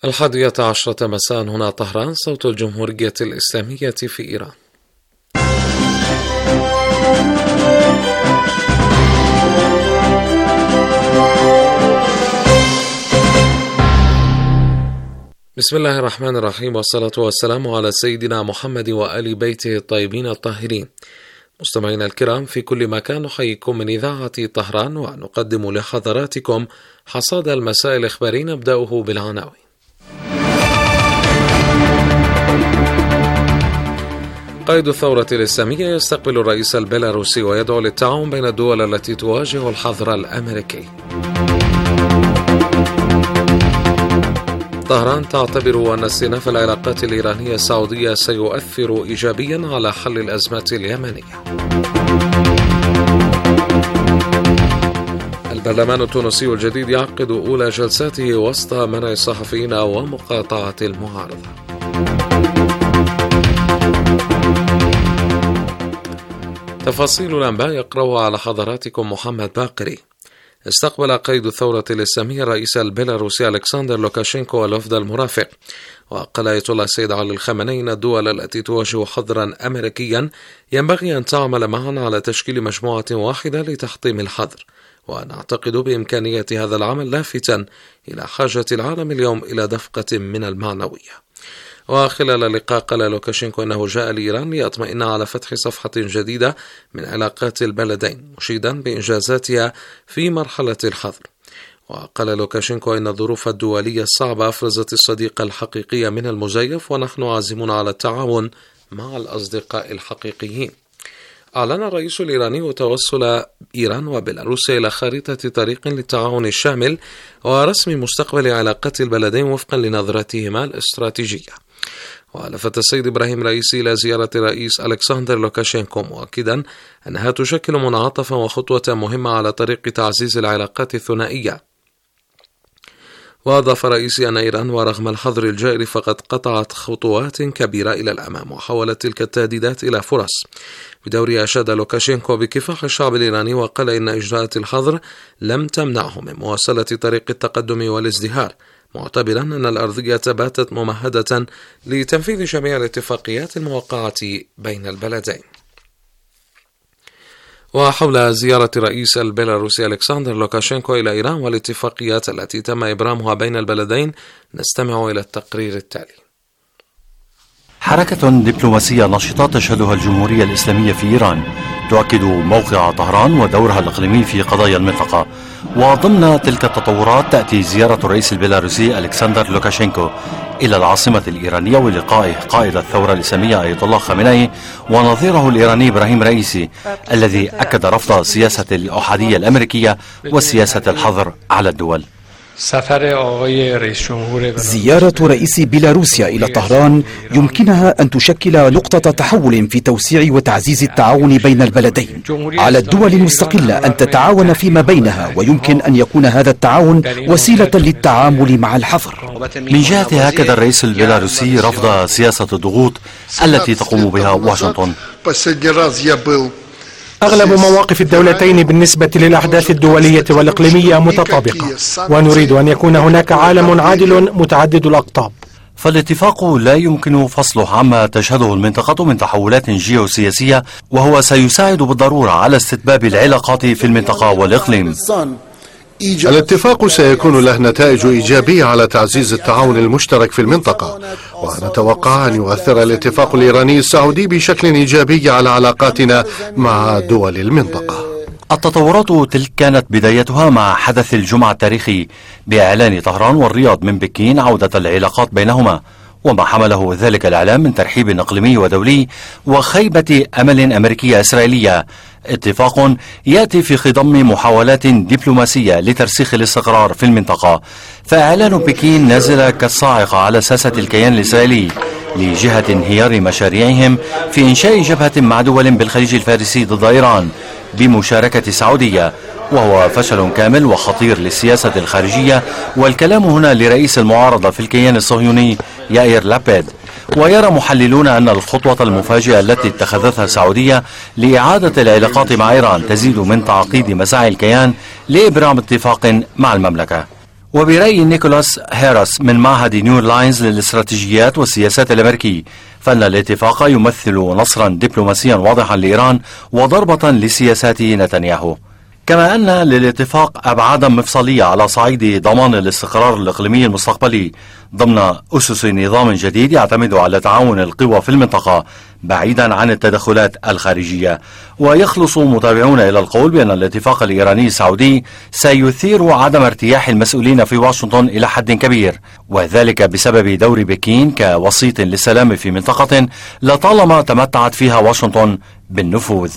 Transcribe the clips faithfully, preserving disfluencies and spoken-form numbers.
الحادية عشرة مساء هنا طهران، صوت الجمهورية الإسلامية في إيران. بسم الله الرحمن الرحيم، والصلاة والسلام على سيدنا محمد وآل بيته الطيبين الطاهرين. مستمعينا الكرام في كل مكان، نحييكم من إذاعة طهران ونقدم لحضراتكم حصاد المساء الإخباري، نبدأه بالعناوين. قائد الثورة الإسلامية يستقبل الرئيس البيلاروسي ويدعو للتعاون بين الدول التي تواجه الحظر الأمريكي. طهران تعتبر أن استئناف العلاقات الإيرانية السعودية سيؤثر إيجابيا على حل الأزمة اليمنية. البرلمان التونسي الجديد يعقد أولى جلساته وسط منع الصحفيين ومقاطعة المعارضة. تفاصيل الأنباء يقرأها على حضراتكم محمد باقري. استقبل قائد الثورة الإسلامية الرئيس البيلاروسي ألكسندر لوكاشينكو الوفد المرافق، وقال آية الله السيد علي الخامنئي أن الدول التي تواجه حظرا أمريكيا ينبغي أن تعمل معا على تشكيل مجموعة واحدة لتحطيم الحظر، وأنا أعتقد بإمكانية هذا العمل، لافتا إلى حاجة العالم اليوم إلى دفقة من المعنوية. وخلال اللقاء قال لوكاشينكو أنه جاء لإيران ليطمئن على فتح صفحة جديدة من علاقات البلدين، مشيدا بإنجازاتها في مرحلة الحظر. وقال لوكاشينكو إن الظروف الدولية الصعبة أفرزت الصديق الحقيقي من المزيف، ونحن عازمون على التعاون مع الأصدقاء الحقيقيين. أعلن الرئيس الإيراني توصل إيران وبيلاروسيا إلى خارطة طريق للتعاون الشامل ورسم مستقبل علاقات البلدين وفقا لنظرتهما الاستراتيجية. ولفت السيد إبراهيم رئيسي إلى زيارة الرئيس ألكسندر لوكاشينكو، مؤكدا أنها تشكل منعطفا وخطوة مهمة على طريق تعزيز العلاقات الثنائية. وأضاف رئيسي أن إيران ورغم الحظر الجائر فقد قطعت خطوات كبيرة إلى الأمام وحولت تلك التهديدات إلى فرص. بدوره أشاد لوكاشينكو بكفاح الشعب الإيراني، وقال إن إجراءات الحظر لم تمنعه من مواصلة طريق التقدم والازدهار، معتبرا أن الأرضية باتت ممهدة لتنفيذ جميع الاتفاقيات الموقعة بين البلدين. وحول زيارة الرئيس البيلاروسي ألكسندر لوكاشينكو إلى إيران والاتفاقيات التي تم إبرامها بين البلدين، نستمع إلى التقرير التالي. حركة دبلوماسية نشطة تشهدها الجمهورية الإسلامية في إيران تؤكد موقع طهران ودورها الإقليمي في قضايا المنطقة. وضمن تلك التطورات تأتي زيارة الرئيس البيلاروسي ألكسندر لوكاشينكو إلى العاصمة الإيرانية ولقائه قائد الثورة الإسلامية آية الله خامنئي ونظيره الإيراني إبراهيم رئيسي، الذي أكد رفض سياسة الأحادية الأمريكية وسياسة الحظر على الدول. زيارة رئيس بيلاروسيا إلى طهران يمكنها أن تشكل نقطة تحول في توسيع وتعزيز التعاون بين البلدين. على الدول المستقلة أن تتعاون فيما بينها، ويمكن أن يكون هذا التعاون وسيلة للتعامل مع الحظر. من جهة هكذا الرئيس البيلاروسي رفض سياسة الضغوط التي تقوم بها واشنطن. أغلب مواقف الدولتين بالنسبة للأحداث الدولية والإقليمية متطابقة، ونريد أن يكون هناك عالم عادل متعدد الأقطاب. فالاتفاق لا يمكن فصله عما تشهده المنطقة من تحولات جيوسياسية، وهو سيساعد بالضرورة على استتباب العلاقات في المنطقة والإقليم. الاتفاق سيكون له نتائج إيجابية على تعزيز التعاون المشترك في المنطقة، ونتوقع أن يؤثر الاتفاق الإيراني السعودي بشكل إيجابي على علاقاتنا مع دول المنطقة. التطورات تلك كانت بدايتها مع حدث الجمعة التاريخي بإعلان طهران والرياض من بكين عودة العلاقات بينهما، وما حمله ذلك الإعلام من ترحيب إقليمي ودولي وخيبة أمل أمريكية إسرائيلية. اتفاق يأتي في خضم محاولات دبلوماسية لترسيخ الاستقرار في المنطقة، فإعلان بكين نازل كالصاعقة على ساسة الكيان الإسرائيلي لجهة انهيار مشاريعهم في إنشاء جبهة مع دول بالخليج الفارسي ضد إيران بمشاركة السعودية، وهو فشل كامل وخطير للسياسة الخارجية. والكلام هنا لرئيس المعارضة في الكيان الصهيوني يائير لابيد. ويرى محللون أن الخطوة المفاجئة التي اتخذتها السعودية لإعادة العلاقات مع إيران تزيد من تعقيد مساعي الكيان لإبرام اتفاق مع المملكة. وبرأي نيكولاس هيراس من معهد نيو لاينز للاستراتيجيات والسياسات الأمريكي، فإن الاتفاق يمثل نصرا دبلوماسيا واضحا لإيران وضربة لسياسات نتنياهو، كما أن للاتفاق أبعادا مفصلية على صعيد ضمان الاستقرار الإقليمي المستقبلي ضمن أسس نظام جديد يعتمد على تعاون القوى في المنطقة بعيدا عن التدخلات الخارجية. ويخلص متابعون إلى القول بأن الاتفاق الإيراني السعودي سيثير عدم ارتياح المسؤولين في واشنطن إلى حد كبير، وذلك بسبب دور بكين كوسيط للسلام في منطقة لطالما تمتعت فيها واشنطن بالنفوذ.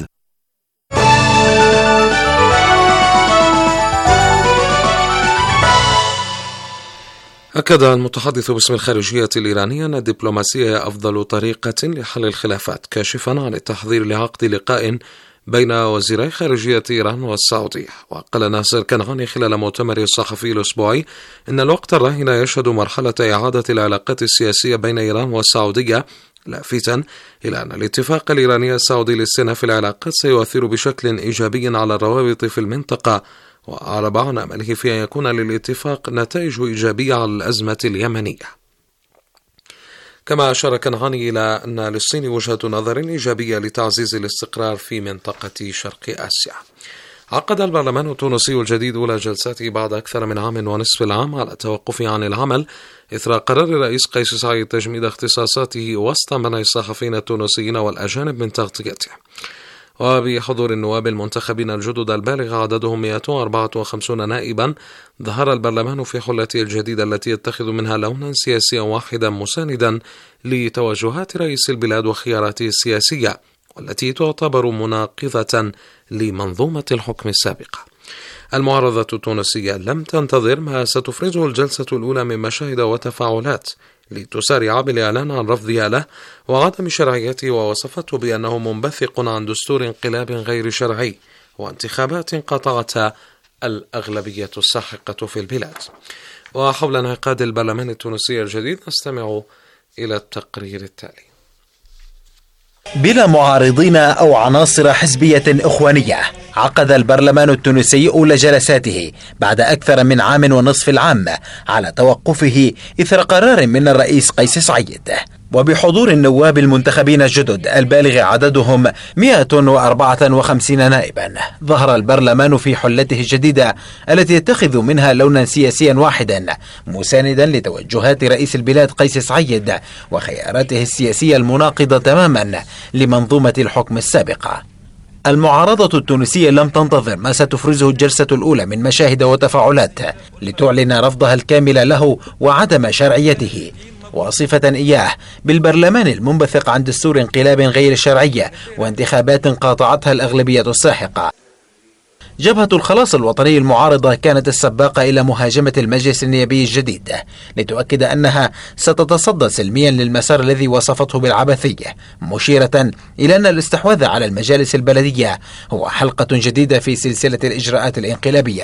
أكد المتحدث باسم الخارجية الإيرانية أن الدبلوماسية أفضل طريقة لحل الخلافات، كاشفا عن التحضير لعقد لقاء بين وزيري خارجية إيران والسعودية. وقال ناصر كنعاني خلال مؤتمره الصحفي الأسبوعي إن الوقت الراهن يشهد مرحلة إعادة العلاقات السياسية بين إيران والسعودية، لافتا إلى أن الاتفاق الإيراني السعودي لاستئناف العلاقات سيؤثر بشكل إيجابي على الروابط في المنطقة، وأعرب عن أمله في أن يكون للاتفاق نتائج إيجابية على الأزمة اليمنية. كما أشار كنعاني إلى أن للصين وجهة نظر إيجابية لتعزيز الاستقرار في منطقة شرق آسيا. عقد البرلمان التونسي الجديد أولى جلساته بعد أكثر من عام ونصف العام على التوقف عن العمل إثر قرار الرئيس قيس سعيد تجميد اختصاصاته وسط منع الصحفيين التونسيين والأجانب من تغطيته. وبحضور النواب المنتخبين الجدد البالغ عددهم مئة وأربعة وخمسين نائبا، ظهر البرلمان في حلته الجديدة التي يتخذ منها لونا سياسيا واحدا مساندا لتوجهات رئيس البلاد وخياراته السياسية، والتي تعتبر مناقضة لمنظومة الحكم السابقة. المعارضة التونسية لم تنتظر ما ستفرزه الجلسة الأولى من مشاهد وتفاعلات لتسارع بالإعلان عن رفضها له وعدم شرعيته، ووصفته بأنه منبثق عن دستور انقلاب غير شرعي وانتخابات قطعتها الأغلبية الساحقة في البلاد. وحول انعقاد البرلمان التونسي الجديد نستمع إلى التقرير التالي. بلا معارضين أو عناصر حزبية إخوانية، عقد البرلمان التونسي أولى جلساته بعد أكثر من عام ونصف العام على توقفه إثر قرار من الرئيس قيس سعيد، وبحضور النواب المنتخبين الجدد البالغ عددهم مئة وأربعة وخمسين نائبا. ظهر البرلمان في حلته الجديدة التي يتخذ منها لونا سياسيا واحدا مساندا لتوجهات رئيس البلاد قيس سعيد وخياراته السياسية المناقضة تماما لمنظومة الحكم السابقة. المعارضة التونسية لم تنتظر ما ستفرزه الجلسة الأولى من مشاهد وتفاعلات لتعلن رفضها الكامل له وعدم شرعيته، واصفة إياه بالبرلمان المنبثق عن دستور انقلاب غير شرعي وانتخابات قاطعتها الأغلبية الساحقة. جبهة الخلاص الوطني المعارضة كانت السباقة إلى مهاجمة المجلس النيابي الجديد لتؤكد أنها ستتصدى سلميا للمسار الذي وصفته بالعبثي، مشيرة إلى أن الاستحواذ على المجالس البلدية هو حلقة جديدة في سلسلة الإجراءات الانقلابية.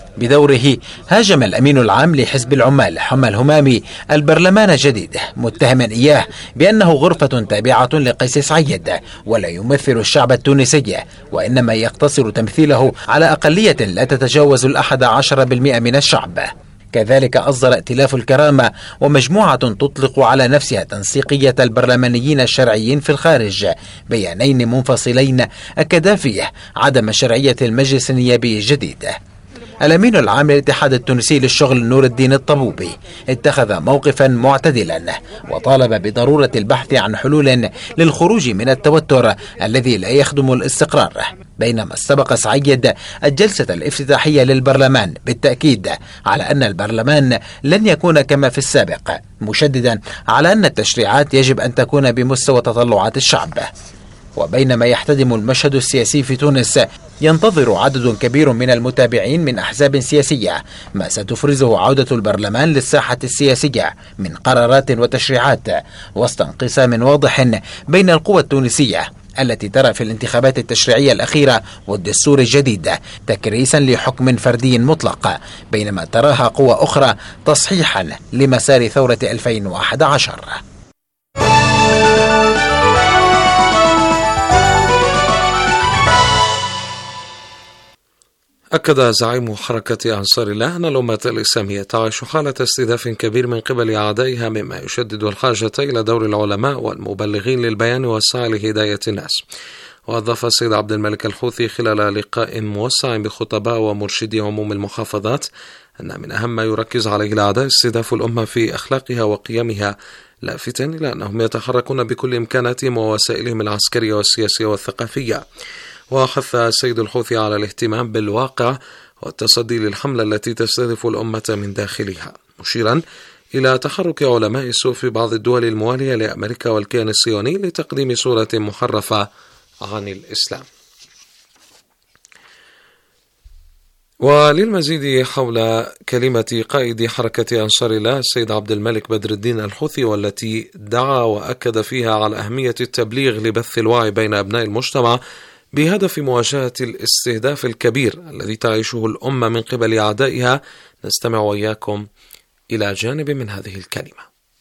بدوره هاجم الأمين العام لحزب العمال حمى الهمامي البرلمان الجديد، متهما إياه بأنه غرفة تابعة لقيس سعيد ولا يمثل الشعب التونسي، وإنما يقتصر تمثيله على أقلية لا تتجاوز الأحد عشر بالمئة من الشعب. كذلك أصدر ائتلاف الكرامة ومجموعة تطلق على نفسها تنسيقية البرلمانيين الشرعيين في الخارج بيانين منفصلين أكدا فيه عدم شرعية المجلس النيابي الجديد. الأمين العام للاتحاد التونسي للشغل نور الدين الطبوبي اتخذ موقفا معتدلا وطالب بضرورة البحث عن حلول للخروج من التوتر الذي لا يخدم الاستقرار، بينما استبق سعيد الجلسة الافتتاحية للبرلمان بالتأكيد على أن البرلمان لن يكون كما في السابق، مشددا على أن التشريعات يجب أن تكون بمستوى تطلعات الشعب. وبينما يحتدم المشهد السياسي في تونس، ينتظر عدد كبير من المتابعين من أحزاب سياسية ما ستفرزه عودة البرلمان للساحة السياسية من قرارات وتشريعات، وسط انقسام واضح بين القوى التونسية التي ترى في الانتخابات التشريعية الأخيرة والدستور الجديد تكريسا لحكم فردي مطلق، بينما تراها قوى أخرى تصحيحا لمسار ثورة ألفين وأحد عشر. أكد زعيم حركة أنصار الله أن الأمة الإسلامية تعيش حالة استهداف كبير من قبل أعدائها، مما يشدد الحاجة إلى دور العلماء والمبلغين للبيان والسعي لهداية الناس. وأضاف السيد عبد الملك الحوثي خلال لقاء موسع بخطباء ومرشدي عموم المحافظات أن من أهم ما يركز عليه الأعداء استهداف الأمة في أخلاقها وقيمها، لافتا إلى أنهم يتحركون بكل إمكاناتهم ووسائلهم العسكرية والسياسية والثقافية. وحث السيد الحوثي على الاهتمام بالواقع والتصدي للحملة التي تستهدف الأمة من داخلها، مشيرا إلى تحرك علماء السوء في بعض الدول الموالية لأمريكا والكيان الصهيوني لتقديم صورة محرفة عن الإسلام. وللمزيد حول كلمة قائد حركة أنصار الله السيد عبد الملك بدر الدين الحوثي، والتي دعا وأكد فيها على أهمية التبليغ لبث الوعي بين أبناء المجتمع بهدف مواجهة الاستهداف الكبير الذي تعيشه الأمة من قبل أعدائها، نستمع وإياكم إلى جانب من هذه الكلمة.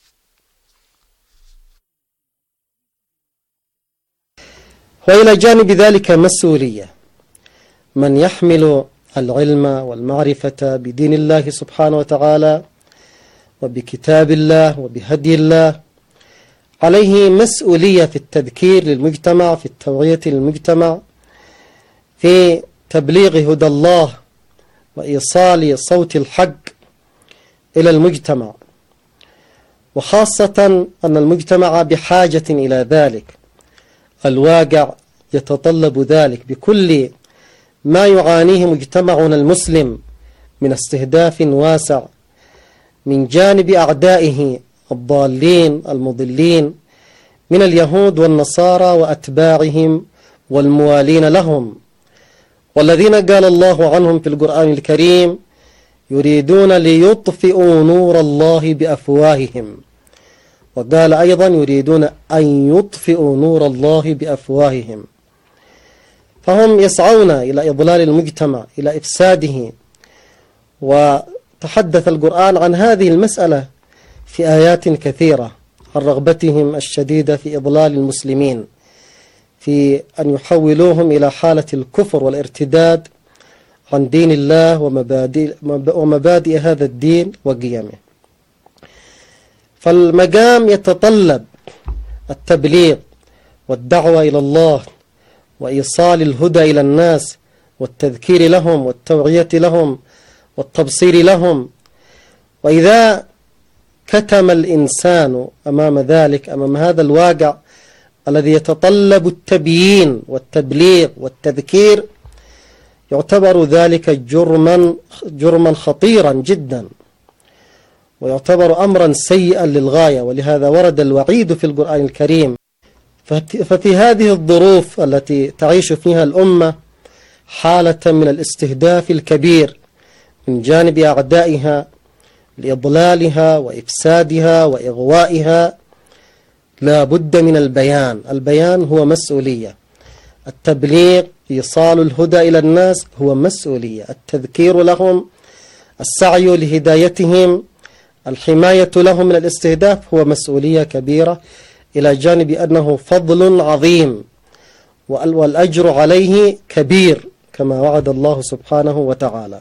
وإلى جانب ذلك مسؤولية من يحمل العلم والمعرفة بدين الله سبحانه وتعالى وبكتاب الله وبهدي الله، عليه مسؤولية في التذكير للمجتمع، في التوعية للمجتمع، في تبليغ هدى الله وإيصال صوت الحق إلى المجتمع، وخاصة أن المجتمع بحاجة إلى ذلك. الواقع يتطلب ذلك بكل ما يعانيه مجتمعنا المسلم من استهداف واسع من جانب أعدائه الضالين المضلين من اليهود والنصارى وأتباعهم والموالين لهم، والذين قال الله عنهم في القرآن الكريم: يريدون ليطفئوا نور الله بأفواههم. وقال أيضا: يريدون أن يطفئوا نور الله بأفواههم. فهم يسعون إلى إضلال المجتمع، إلى إفساده. وتحدث القرآن عن هذه المسألة في آيات كثيرة، عن رغبتهم الشديدة في إضلال المسلمين، في أن يحولوهم إلى حالة الكفر والارتداد عن دين الله ومبادئ, ومبادئ هذا الدين وقيمه. فالمقام يتطلب التبليغ والدعوة إلى الله وإيصال الهدى إلى الناس والتذكير لهم والتوعية لهم والتبصير لهم. وإذا كتم الإنسان أمام ذلك، أمام هذا الواقع الذي يتطلب التبيين والتبليغ والتذكير، يعتبر ذلك جرما جرما خطيرا جدا، ويعتبر أمرا سيئا للغاية. ولهذا ورد الوعيد في القرآن الكريم. ففي هذه الظروف التي تعيش فيها الأمة حالة من الاستهداف الكبير من جانب أعدائها لإضلالها وإفسادها وإغوائها، لا بد من البيان. البيان هو مسؤولية، التبليغ، إيصال الهدى إلى الناس هو مسؤولية، التذكير لهم، السعي لهدايتهم، الحماية لهم من الاستهداف هو مسؤولية كبيرة، إلى جانب أنه فضل عظيم والأجر عليه كبير كما وعد الله سبحانه وتعالى.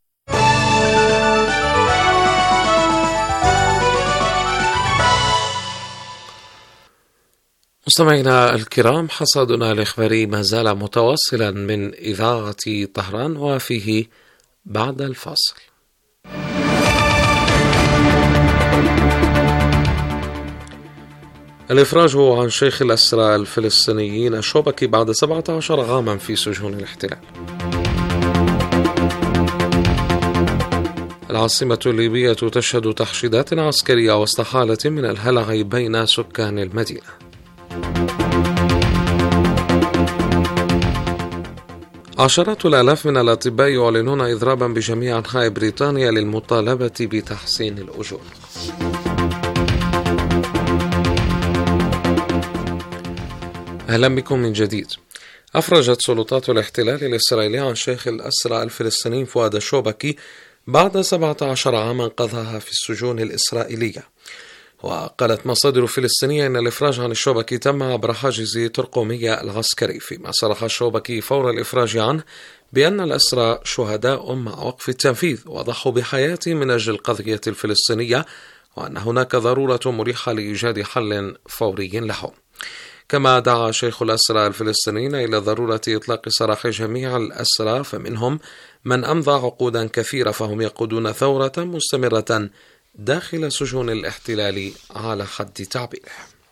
مستمعينا الكرام، حصادنا الإخباري ما زال متواصلا من إذاعة طهران، وفيه بعد الفاصل. الإفراج عن شيخ الأسرى الفلسطينيين الشوبكي بعد سبعة عشر عاما في سجون الاحتلال. العاصمة الليبية تشهد تحشيدات عسكرية وسط حالة من الهلع بين سكان المدينة. عشرات الآلاف من الأطباء يعلنون إضرابا بجميع أنحاء بريطانيا للمطالبة بتحسين الأجور. أهلا بكم من جديد. أفرجت سلطات الاحتلال الإسرائيلي عن شيخ الأسرى الفلسطيني فؤاد الشوبكي بعد سبعة عشر عاما قضاها في السجون الإسرائيلية. وقالت مصادر فلسطينية أن الإفراج عن الشوبكي تم عبر حاجز ترقومية العسكري، فيما صرح الشوبكي فور الإفراج عنه بأن الأسرى شهداء مع وقف التنفيذ وضحوا بحياتهم من أجل القضية الفلسطينية، وأن هناك ضرورة ملحة لإيجاد حل فوري لهم. كما دعا شيخ الأسرى الفلسطينيين إلى ضرورة إطلاق سراح جميع الأسرى، فمنهم من أمضى عقودا كثيرة فهم يقودون ثورة مستمرة داخل سجون الاحتلال على حد تعبيره.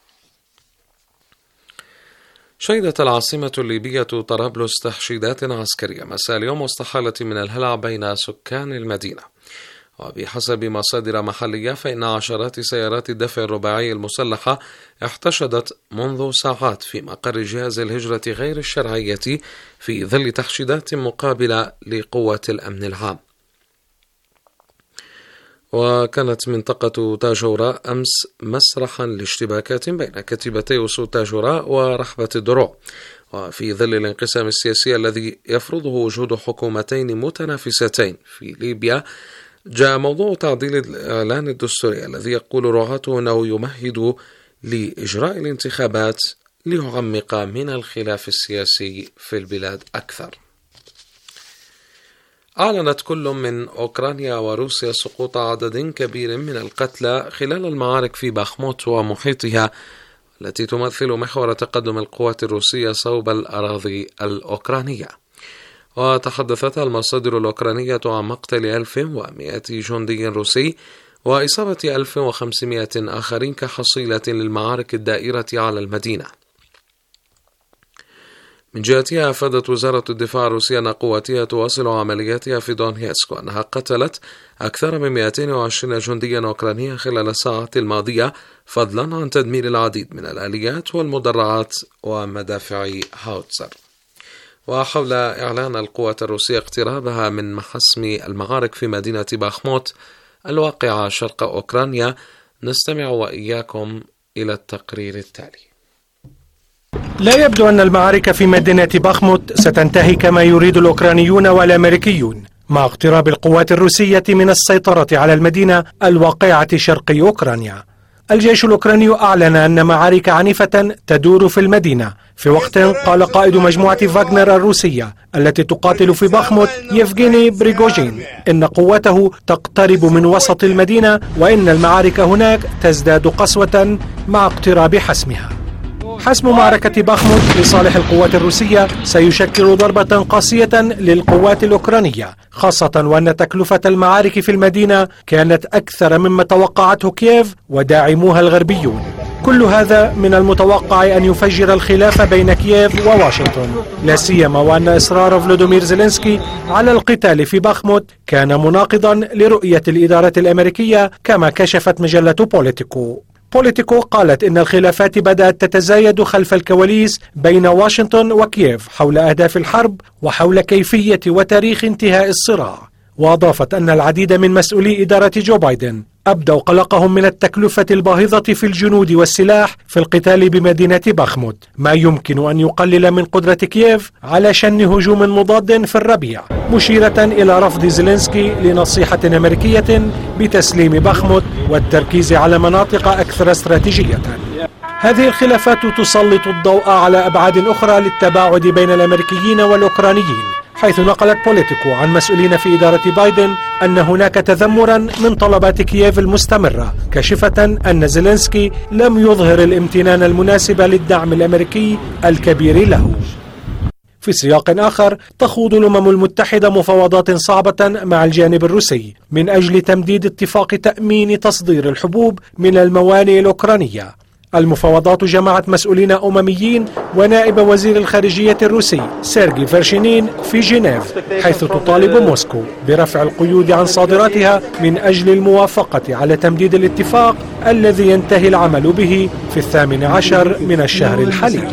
شهدت العاصمة الليبية طرابلس تحشيدات عسكرية مساء اليوم وسط حالة من الهلع بين سكان المدينة. وبحسب مصادر محلية فإن عشرات سيارات الدفع الرباعي المسلحة احتشدت منذ ساعات في مقر جهاز الهجرة غير الشرعية في ظل تحشيدات مقابلة لقوة الأمن العام. وكانت منطقة تاجوراء أمس مسرحا لاشتباكات بين كتيبتي أسود تاجوراء ورحبة الدروع، وفي ظل الانقسام السياسي الذي يفرضه وجود حكومتين متنافستين في ليبيا، جاء موضوع تعديل الإعلان الدستوري الذي يقول رعاته أنه يمهد لإجراء الانتخابات ليعمق من الخلاف السياسي في البلاد أكثر. أعلنت كل من أوكرانيا وروسيا سقوط عدد كبير من القتلى خلال المعارك في باخموت ومحيطها التي تمثل محور تقدم القوات الروسية صوب الأراضي الأوكرانية. وتحدثت المصادر الأوكرانية عن مقتل ألف ومئة جندي روسي وإصابة ألف وخمسمئة آخرين كحصيلة للمعارك الدائرة على المدينة. من جهتها أفادت وزارة الدفاع الروسية أن قواتها تواصل عملياتها في دونيتسك، وأنها قتلت أكثر من مئتين وعشرين جنديا أوكرانيا خلال الساعات الماضية، فضلا عن تدمير العديد من الآليات والمدرعات ومدافع هاوتزر. وحول إعلان القوات الروسية اقترابها من محسم المعارك في مدينة باخموت الواقعة شرق أوكرانيا، نستمع وإياكم إلى التقرير التالي. لا يبدو أن المعارك في مدينة باخموت ستنتهي كما يريد الأوكرانيون والأمريكيون مع اقتراب القوات الروسية من السيطرة على المدينة الواقعة شرق أوكرانيا. الجيش الأوكراني أعلن أن معارك عنيفة تدور في المدينة، في وقت قال قائد مجموعة فاغنر الروسية التي تقاتل في باخموت يفغيني بريغوجين إن قوته تقترب من وسط المدينة، وإن المعارك هناك تزداد قسوة مع اقتراب حسمها. حسم معركة باخموت لصالح القوات الروسية سيشكل ضربة قاسية للقوات الأوكرانية، خاصة وأن تكلفة المعارك في المدينة كانت أكثر مما توقعته كييف وداعموها الغربيون. كل هذا من المتوقع أن يفجر الخلاف بين كييف وواشنطن، لا سيما وأن إصرار فلوديمير زيلينسكي على القتال في باخموت كان مناقضا لرؤية الإدارة الأمريكية، كما كشفت مجلة بوليتيكو. بوليتيكو قالت إن الخلافات بدأت تتزايد خلف الكواليس بين واشنطن وكييف حول أهداف الحرب وحول كيفية وتاريخ انتهاء الصراع. وأضافت أن العديد من مسؤولي إدارة جو بايدن أبدوا قلقهم من التكلفة الباهظة في الجنود والسلاح في القتال بمدينة باخموت، ما يمكن أن يقلل من قدرة كييف على شن هجوم مضاد في الربيع، مشيرة إلى رفض زيلينسكي لنصيحة أمريكية بتسليم باخموت والتركيز على مناطق أكثر استراتيجية. هذه الخلافات تسلط الضوء على أبعاد أخرى للتباعد بين الأمريكيين والأوكرانيين، حيث نقلت بوليتيكو عن مسؤولين في إدارة بايدن أن هناك تذمرا من طلبات كييف المستمرة، كاشفة أن زيلينسكي لم يظهر الامتنان المناسب للدعم الأمريكي الكبير له. في سياق آخر، تخوض الأمم المتحدة مفاوضات صعبة مع الجانب الروسي من أجل تمديد اتفاق تأمين تصدير الحبوب من الموانئ الأوكرانية. المفاوضات جمعت مسؤولين أمميين ونائب وزير الخارجية الروسي سيرجي فيرشينين في جنيف، حيث تطالب موسكو برفع القيود عن صادراتها من أجل الموافقة على تمديد الاتفاق الذي ينتهي العمل به في الثامن عشر من الشهر الحالي.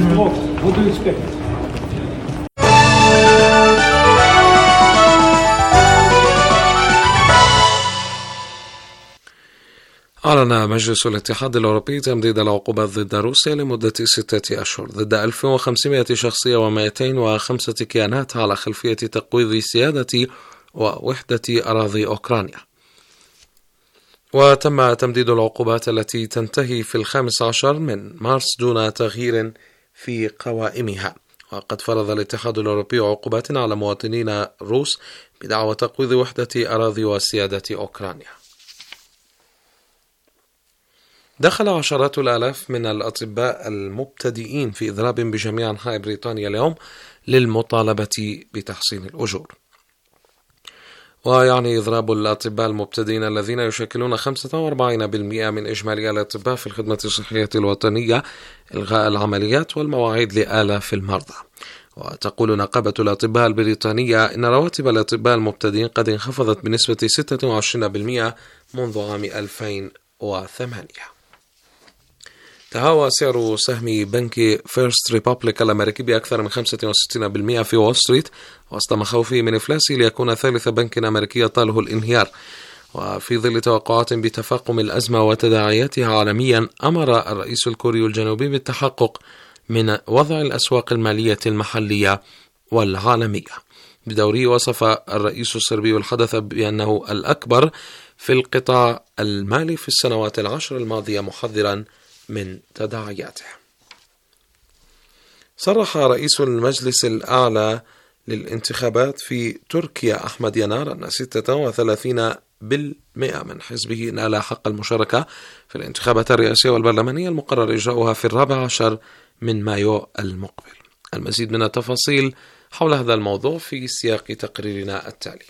أعلن مجلس الاتحاد الأوروبي تمديد العقوبات ضد روسيا لمدة ستة أشهر ضد ألف وخمسمئة شخصية ومئتين وخمسة كيانات على خلفية تقويض سيادة ووحدة أراضي أوكرانيا. وتم تمديد العقوبات التي تنتهي في الخامس عشر من مارس دون تغيير في قوائمها. وقد فرض الاتحاد الأوروبي عقوبات على مواطنين روس بدعوى تقويض وحدة أراضي وسيادة أوكرانيا. دخل عشرات الآلاف من الأطباء المبتدئين في إضراب بجميع أنحاء بريطانيا اليوم للمطالبة بتحسين الأجور. ويعني إضراب الأطباء المبتدئين الذين يشكلون خمسة وأربعين بالمئة من إجمالي الأطباء في الخدمة الصحية الوطنية إلغاء العمليات والمواعيد لآلاف المرضى. وتقول نقابة الأطباء البريطانية إن رواتب الأطباء المبتدئين قد انخفضت بنسبة ستة وعشرين بالمئة منذ عام ألفين وثمانية. تهاوى سعر سهم بنك فيرست ريبابليك الأمريكي بأكثر من خمسة وستين بالمئة في وول ستريت وسط مخاوفه من إفلاسه ليكون ثالث بنك أمريكي طاله الانهيار. وفي ظل توقعات بتفاقم الأزمة وتداعياتها عالميا، أمر الرئيس الكوري الجنوبي بالتحقق من وضع الأسواق المالية المحلية والعالمية. بدوره وصف الرئيس الصربي الحدث بأنه الأكبر في القطاع المالي في السنوات العشر الماضية، محذرا من تداعياته. صرح رئيس المجلس الأعلى للانتخابات في تركيا أحمد ينار أن ستة وثلاثين بالمئة من حزبه نال حق المشاركة في الانتخابات الرئاسية والبرلمانية المقرر إجراؤها في الرابع عشر من مايو المقبل. المزيد من التفاصيل حول هذا الموضوع في سياق تقريرنا التالي.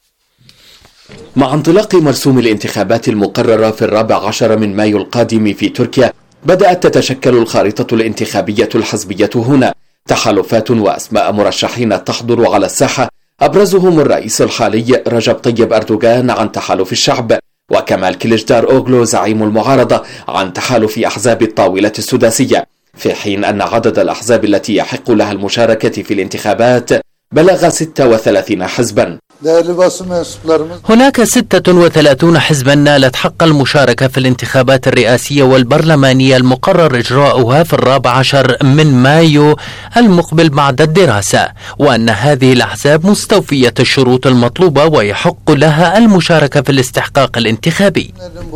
مع انطلاق مرسوم الانتخابات المقررة في الرابع عشر من مايو القادم في تركيا، بدأت تتشكل الخارطة الانتخابية الحزبية هنا. تحالفات وأسماء مرشحين تحضر على الساحة، أبرزهم الرئيس الحالي رجب طيب أردوغان عن تحالف الشعب، وكمال كليجدار أوغلو زعيم المعارضة عن تحالف أحزاب الطاولة السداسية، في حين أن عدد الأحزاب التي يحق لها المشاركة في الانتخابات بلغ ستة وثلاثين حزبا. هناك ستة وثلاثين حزبا نالت حق المشاركة في الانتخابات الرئاسية والبرلمانية المقرر إجراؤها في الرابع عشر من مايو المقبل بعد الدراسة، وأن هذه الأحزاب مستوفية الشروط المطلوبة ويحق لها المشاركة في الاستحقاق الانتخابي.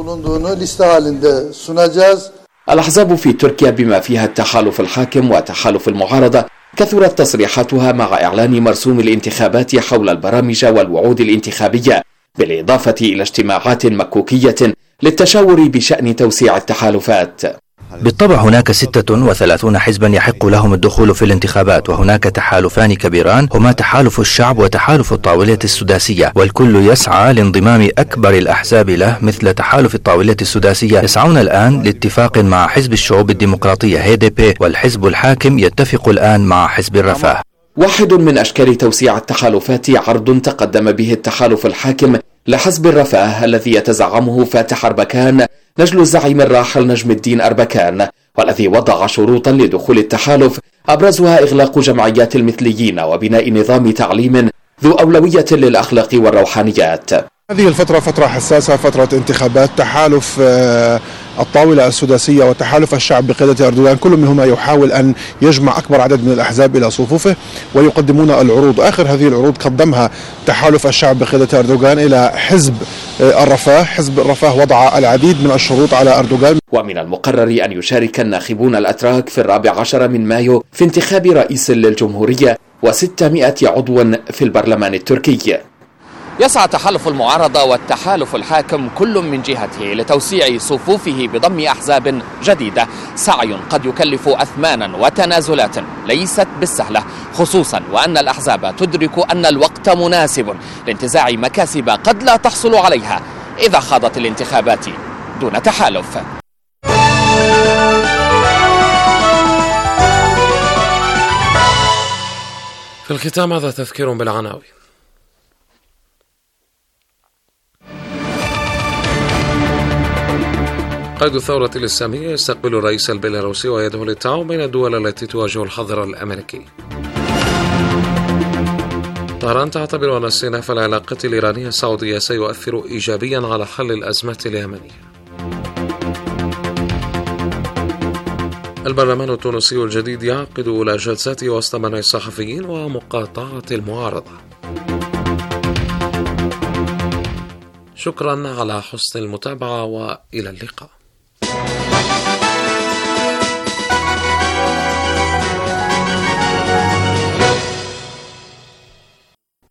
الأحزاب في تركيا بما فيها التحالف الحاكم وتحالف المعارضة كثرت تصريحاتها مع إعلان مرسوم الانتخابات حول البرامج والوعود الانتخابية، بالإضافة إلى اجتماعات مكوكية للتشاور بشأن توسيع التحالفات. بالطبع هناك ستة وثلاثين حزبا يحق لهم الدخول في الانتخابات، وهناك تحالفان كبيران هما تحالف الشعب وتحالف الطاولة السداسية، والكل يسعى لانضمام أكبر الأحزاب له مثل تحالف الطاولة السداسية. يسعون الآن لاتفاق مع حزب الشعوب الديمقراطية هي دي بي، والحزب الحاكم يتفق الآن مع حزب الرفاه. واحد من أشكال توسيع التحالفات عرض تقدم به التحالف الحاكم لحزب الرفاه الذي يتزعمه فاتح أربكان، نجل الزعيم الراحل نجم الدين أربكان، والذي وضع شروطا لدخول التحالف أبرزها إغلاق جمعيات المثليين وبناء نظام تعليم ذو أولوية للأخلاق والروحانيات. هذه الفترة فترة حساسة، فترة انتخابات. تحالف الطاولة السداسية وتحالف الشعب بقيادة أردوغان كل منهما يحاول أن يجمع أكبر عدد من الأحزاب إلى صفوفه ويقدمون العروض. آخر هذه العروض قدمها تحالف الشعب بقيادة أردوغان إلى حزب الرفاه. حزب الرفاه وضع العديد من الشروط على أردوغان. ومن المقرر أن يشارك الناخبون الأتراك في الرابع عشر من مايو في انتخاب رئيس للجمهورية وستمائة عضو في البرلمان التركي. يسعى تحالف المعارضة والتحالف الحاكم كل من جهته لتوسيع صفوفه بضم أحزاب جديدة، سعي قد يكلف أثمانا وتنازلات ليست بالسهلة، خصوصا وأن الأحزاب تدرك أن الوقت مناسب لانتزاع مكاسب قد لا تحصل عليها إذا خاضت الانتخابات دون تحالف. في الختام هذا تذكير بالعناوين. قائد الثورة الإسلامية يستقبل الرئيس البيلاروسي ويدعو للتعاون بين الدول التي تواجه الحظر الأمريكي. طهران تعتبر أن استئناف العلاقة الإيرانية السعودية سيؤثر إيجابيا على حل الأزمة اليمنية. البرلمان التونسي الجديد يعقد أولى جلساته وسط منع الصحفيين ومقاطعة المعارضة. شكرا على حسن المتابعة وإلى اللقاء.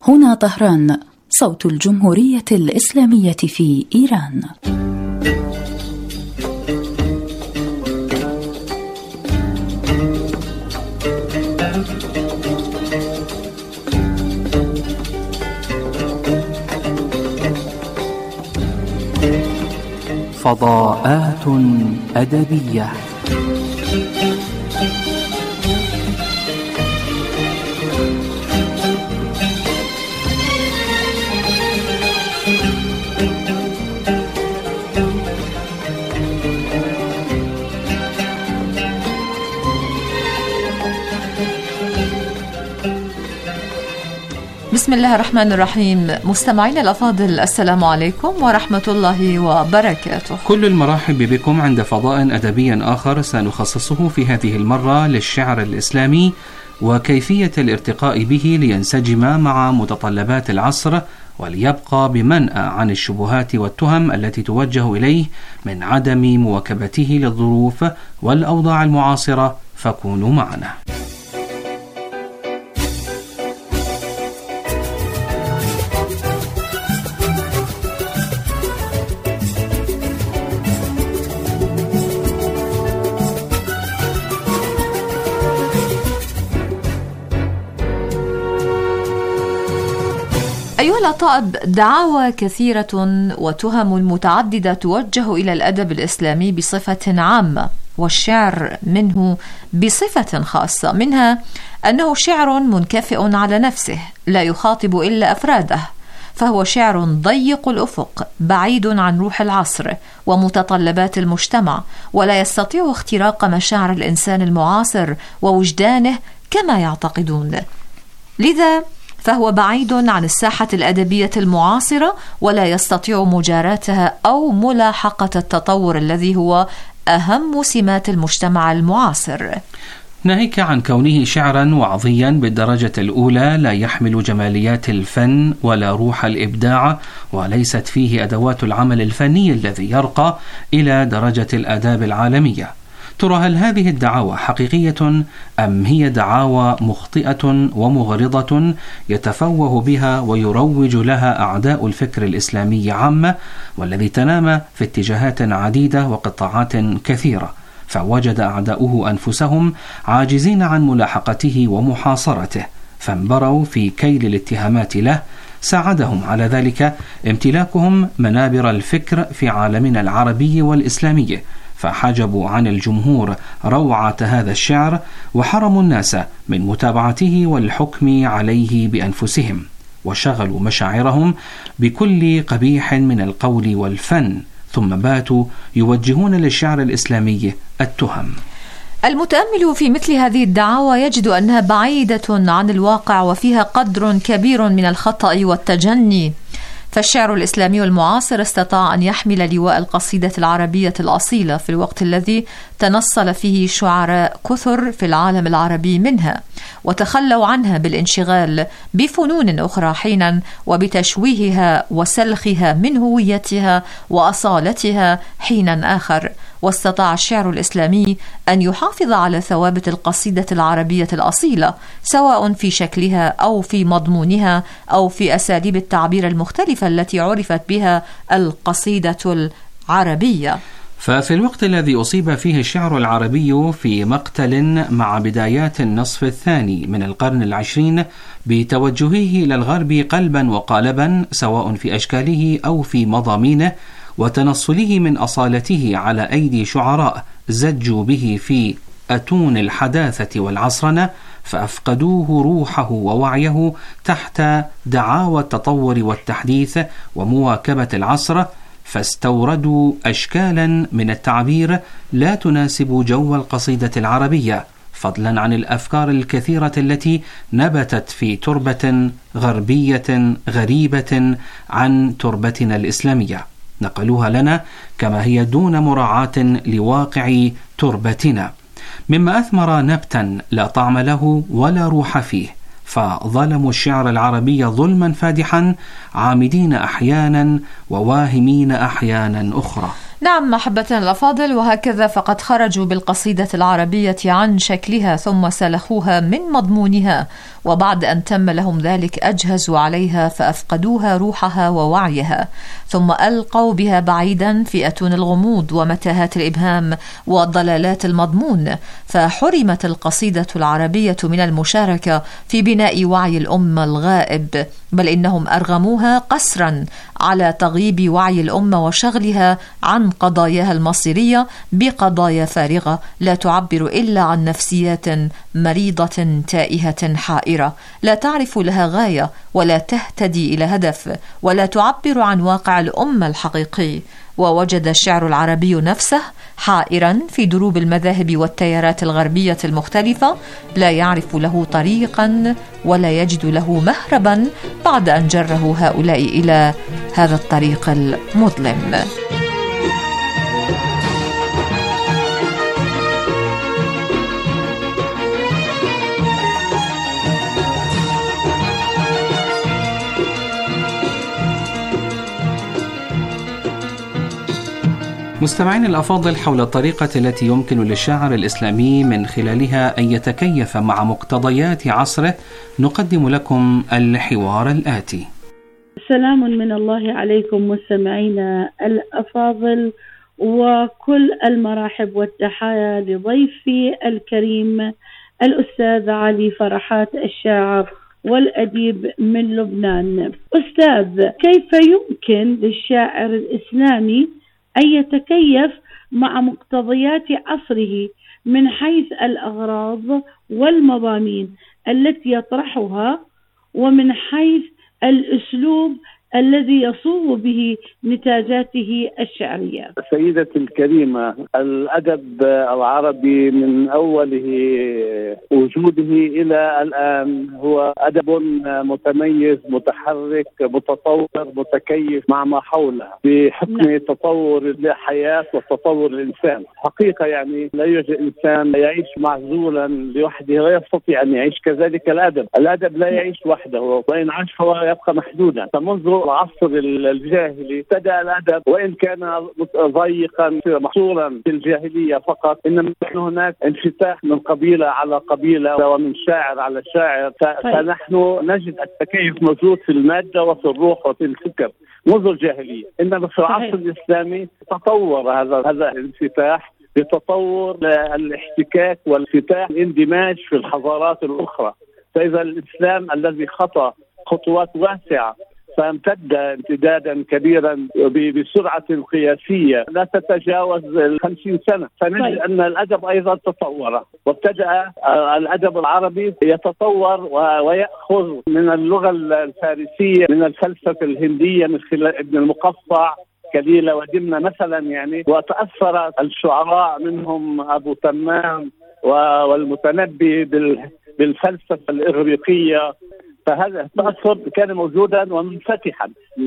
هنا طهران، صوت الجمهورية الإسلامية في إيران. فضاءات أدبية. بسم الله الرحمن الرحيم. مستمعين الأفاضل، السلام عليكم ورحمة الله وبركاته. كل المرحب بكم عند فضاء أدبي آخر سنخصصه في هذه المرة للشعر الإسلامي وكيفية الارتقاء به لينسجم مع متطلبات العصر وليبقى بمنأى عن الشبهات والتهم التي توجه إليه من عدم مواكبته للظروف والأوضاع المعاصرة، فكونوا معنا. أيها الأطائب، دعاوى كثيرة وتهم متعددة توجه إلى الأدب الإسلامي بصفة عامة، والشعر منه بصفة خاصة، منها أنه شعر منكفئ على نفسه لا يخاطب إلا أفراده، فهو شعر ضيق الأفق بعيد عن روح العصر ومتطلبات المجتمع، ولا يستطيع اختراق مشاعر الإنسان المعاصر ووجدانه كما يعتقدون. لذا فهو بعيد عن الساحة الأدبية المعاصرة ولا يستطيع مجاراتها أو ملاحقة التطور الذي هو أهم سمات المجتمع المعاصر. ناهيك عن كونه شعرا وعظيا بالدرجة الأولى، لا يحمل جماليات الفن ولا روح الإبداع، وليست فيه أدوات العمل الفني الذي يرقى إلى درجة الآداب العالمية. ترى هل هذه الدعاوى حقيقية أم هي دعاوى مخطئة ومغرضة يتفوه بها ويروج لها أعداء الفكر الإسلامي عامة، والذي تنام في اتجاهات عديدة وقطاعات كثيرة، فوجد أعداؤه أنفسهم عاجزين عن ملاحقته ومحاصرته، فانبروا في كيل الاتهامات له. ساعدهم على ذلك امتلاكهم منابر الفكر في عالمنا العربي والإسلامي، فحجبوا عن الجمهور روعة هذا الشعر وحرموا الناس من متابعته والحكم عليه بأنفسهم، وشغلوا مشاعرهم بكل قبيح من القول والفن، ثم باتوا يوجهون للشعر الإسلامي التهم. المتأمل في مثل هذه الدعاوى يجد أنها بعيدة عن الواقع وفيها قدر كبير من الخطأ والتجني، فالشعر الإسلامي المعاصر استطاع أن يحمل لواء القصيدة العربية الأصيلة في الوقت الذي تنصل فيه شعراء كثر في العالم العربي منها، وتخلوا عنها بالانشغال بفنون أخرى حينا وبتشويهها وسلخها من هويتها وأصالتها حينا آخر. واستطاع الشعر الإسلامي أن يحافظ على ثوابت القصيدة العربية الأصيلة، سواء في شكلها أو في مضمونها أو في أساليب التعبير المختلفة التي عرفت بها القصيدة العربية. ففي الوقت الذي أصيب فيه الشعر العربي في مقتل مع بدايات النصف الثاني من القرن العشرين بتوجهه إلى الغرب قلبا وقالبا، سواء في أشكاله أو في مضامينه، وتنصله من أصالته على أيدي شعراء زجوا به في أتون الحداثة والعصرنة، فأفقدوه روحه ووعيه تحت دعاوى التطور والتحديث ومواكبة العصر، فاستوردوا أشكالا من التعبير لا تناسب جو القصيدة العربية، فضلا عن الأفكار الكثيرة التي نبتت في تربة غربية غريبة عن تربتنا الإسلامية، نقلوها لنا كما هي دون مراعاة لواقع تربتنا، مما أثمر نبتا لا طعم له ولا روح فيه، فظلموا الشعر العربي ظلما فادحا، عامدين أحيانا وواهمين أحيانا أخرى. نعم محبتنا الأفاضل، وهكذا فقد خرجوا بالقصيدة العربية عن شكلها ثم سلخوها من مضمونها، وبعد أن تم لهم ذلك أجهزوا عليها فأفقدوها روحها ووعيها، ثم ألقوا بها بعيدا في أتون الغموض ومتاهات الإبهام وضلالات المضمون، فحرمت القصيدة العربية من المشاركة في بناء وعي الأمة الغائب، بل إنهم أرغموها قسرا على تغييب وعي الأمة وشغلها عن قضاياها المصيرية بقضايا فارغة لا تعبر إلا عن نفسيات مريضة تائهة حائرة لا تعرف لها غاية ولا تهتدي إلى هدف ولا تعبر عن واقع الأمة الحقيقي. ووجد الشعر العربي نفسه حائرا في دروب المذاهب والتيارات الغربية المختلفة، لا يعرف له طريقا ولا يجد له مهربا بعد أن جره هؤلاء إلى هذا الطريق المظلم. مستمعين الأفاضل، حول الطريقة التي يمكن للشاعر الإسلامي من خلالها أن يتكيف مع مقتضيات عصره نقدم لكم الحوار الآتي. سلام من الله عليكم مستمعينا الأفاضل، وكل المراحب والتحايا لضيفي الكريم الأستاذ علي فرحات الشاعر والأديب من لبنان. أستاذ، كيف يمكن للشاعر الإسلامي أن يتكيف مع مقتضيات عصره من حيث الأغراض والمضامين التي يطرحها ومن حيث الأسلوب الذي يصوغ به نتاجاته الشعرية؟ سيدتي الكريمة، الأدب العربي من أوله وجوده إلى الآن هو أدب متميز متحرك متطور متكيف مع ما حوله بحكم نعم. تطور الحياة وتطور الإنسان. حقيقة يعني لا يوجد إنسان يعيش معزولا لوحده ويستطيع أن يعيش، كذلك الأدب الأدب لا يعيش وحده، وإن عاش فهو يبقى محدودا. فمنذ العصر الجاهلي ابتدأ الأدب وإن كان ضيقا محصورا في الجاهلية فقط، إنما هناك انفتاح من قبيلة على قبيلة ومن شاعر على شاعر، فنحن نجد التكيف موجود في المادة وفي الروح وفي الفكر منذ الجاهلية. إنما في العصر الإسلامي تطور هذا هذا الانفتاح بتطور الاحتكاك والانفتاح الاندماج في الحضارات الأخرى. فإذا الإسلام الذي خطى خطوات واسعة فامتد امتدادا كبيرا بسرعة قياسية لا تتجاوز الخمسين سنة، فنجد أن الأدب أيضا تطور، وابتدأ الأدب العربي يتطور ويأخذ من اللغة الفارسية من الفلسفة الهندية من خلال ابن المقفع كليلة ودمنة مثلا يعني، وتأثر الشعراء منهم أبو تمام والمتنبي بالفلسفة الإغريقية. فهذا التأثر كان موجودا ومنفتحا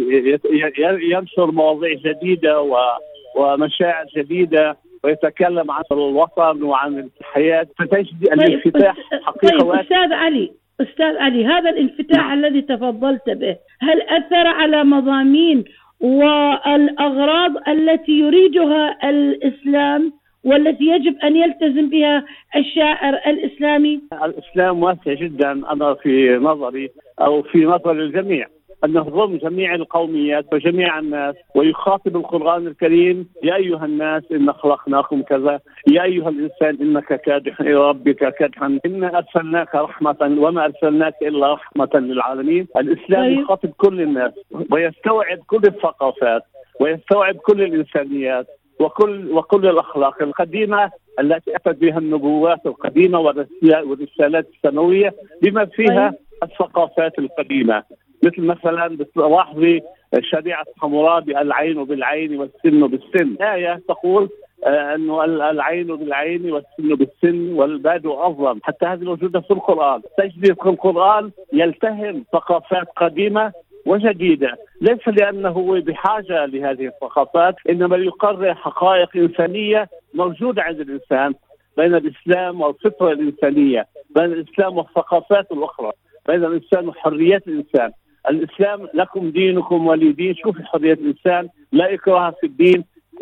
ينشر مواضيع جديدة ومشاعر جديدة ويتكلم عن الوطن وعن الحياة، فتجد الانفتاح حقيقة. طيب أستاذ علي أستاذ علي هذا الانفتاح الذي تفضلت به هل أثر على مضامين والأغراض التي يريدها الإسلام والتي يجب أن يلتزم بها الشاعر الإسلامي؟ الإسلام واسع جدا، أنا في نظري أو في نظر الجميع أنه ضم جميع القوميات وجميع الناس، ويخاطب القرآن الكريم: يا أيها الناس إن خلقناكم كذا، يا أيها الإنسان إنك كادح إلى ربك كدحا، إنا أرسلناك رحمة وما أرسلناك إلا رحمة للعالمين. الإسلام طيب. يخاطب كل الناس ويستوعب كل الثقافات ويستوعب كل الإنسانيات وكل وكل الأخلاق القديمة التي أتت بها النبوات القديمة والرسالات السماوية بما فيها الثقافات القديمة، مثل مثلا بتلاحظي شريعة حمورابي: العين بالعين والسن بالسن. آية تقول آه أنه العين بالعين والسن بالسن والباد أظلم. حتى هذه موجودة في القرآن. تجد في القرآن يلتهم ثقافات قديمة وجديدة، ليس لأنه بحاجة لهذه الثقافات، إنما يقرر حقائق إنسانية موجودة عند الإنسان بين الإسلام والفطرة الإنسانية، بين الإسلام والثقافات الأخرى، بين الإنسان وحريات الإنسان. الإسلام لكم دينكم ولي دين. شوف حرية الإنسان، لا إكراه في الدين،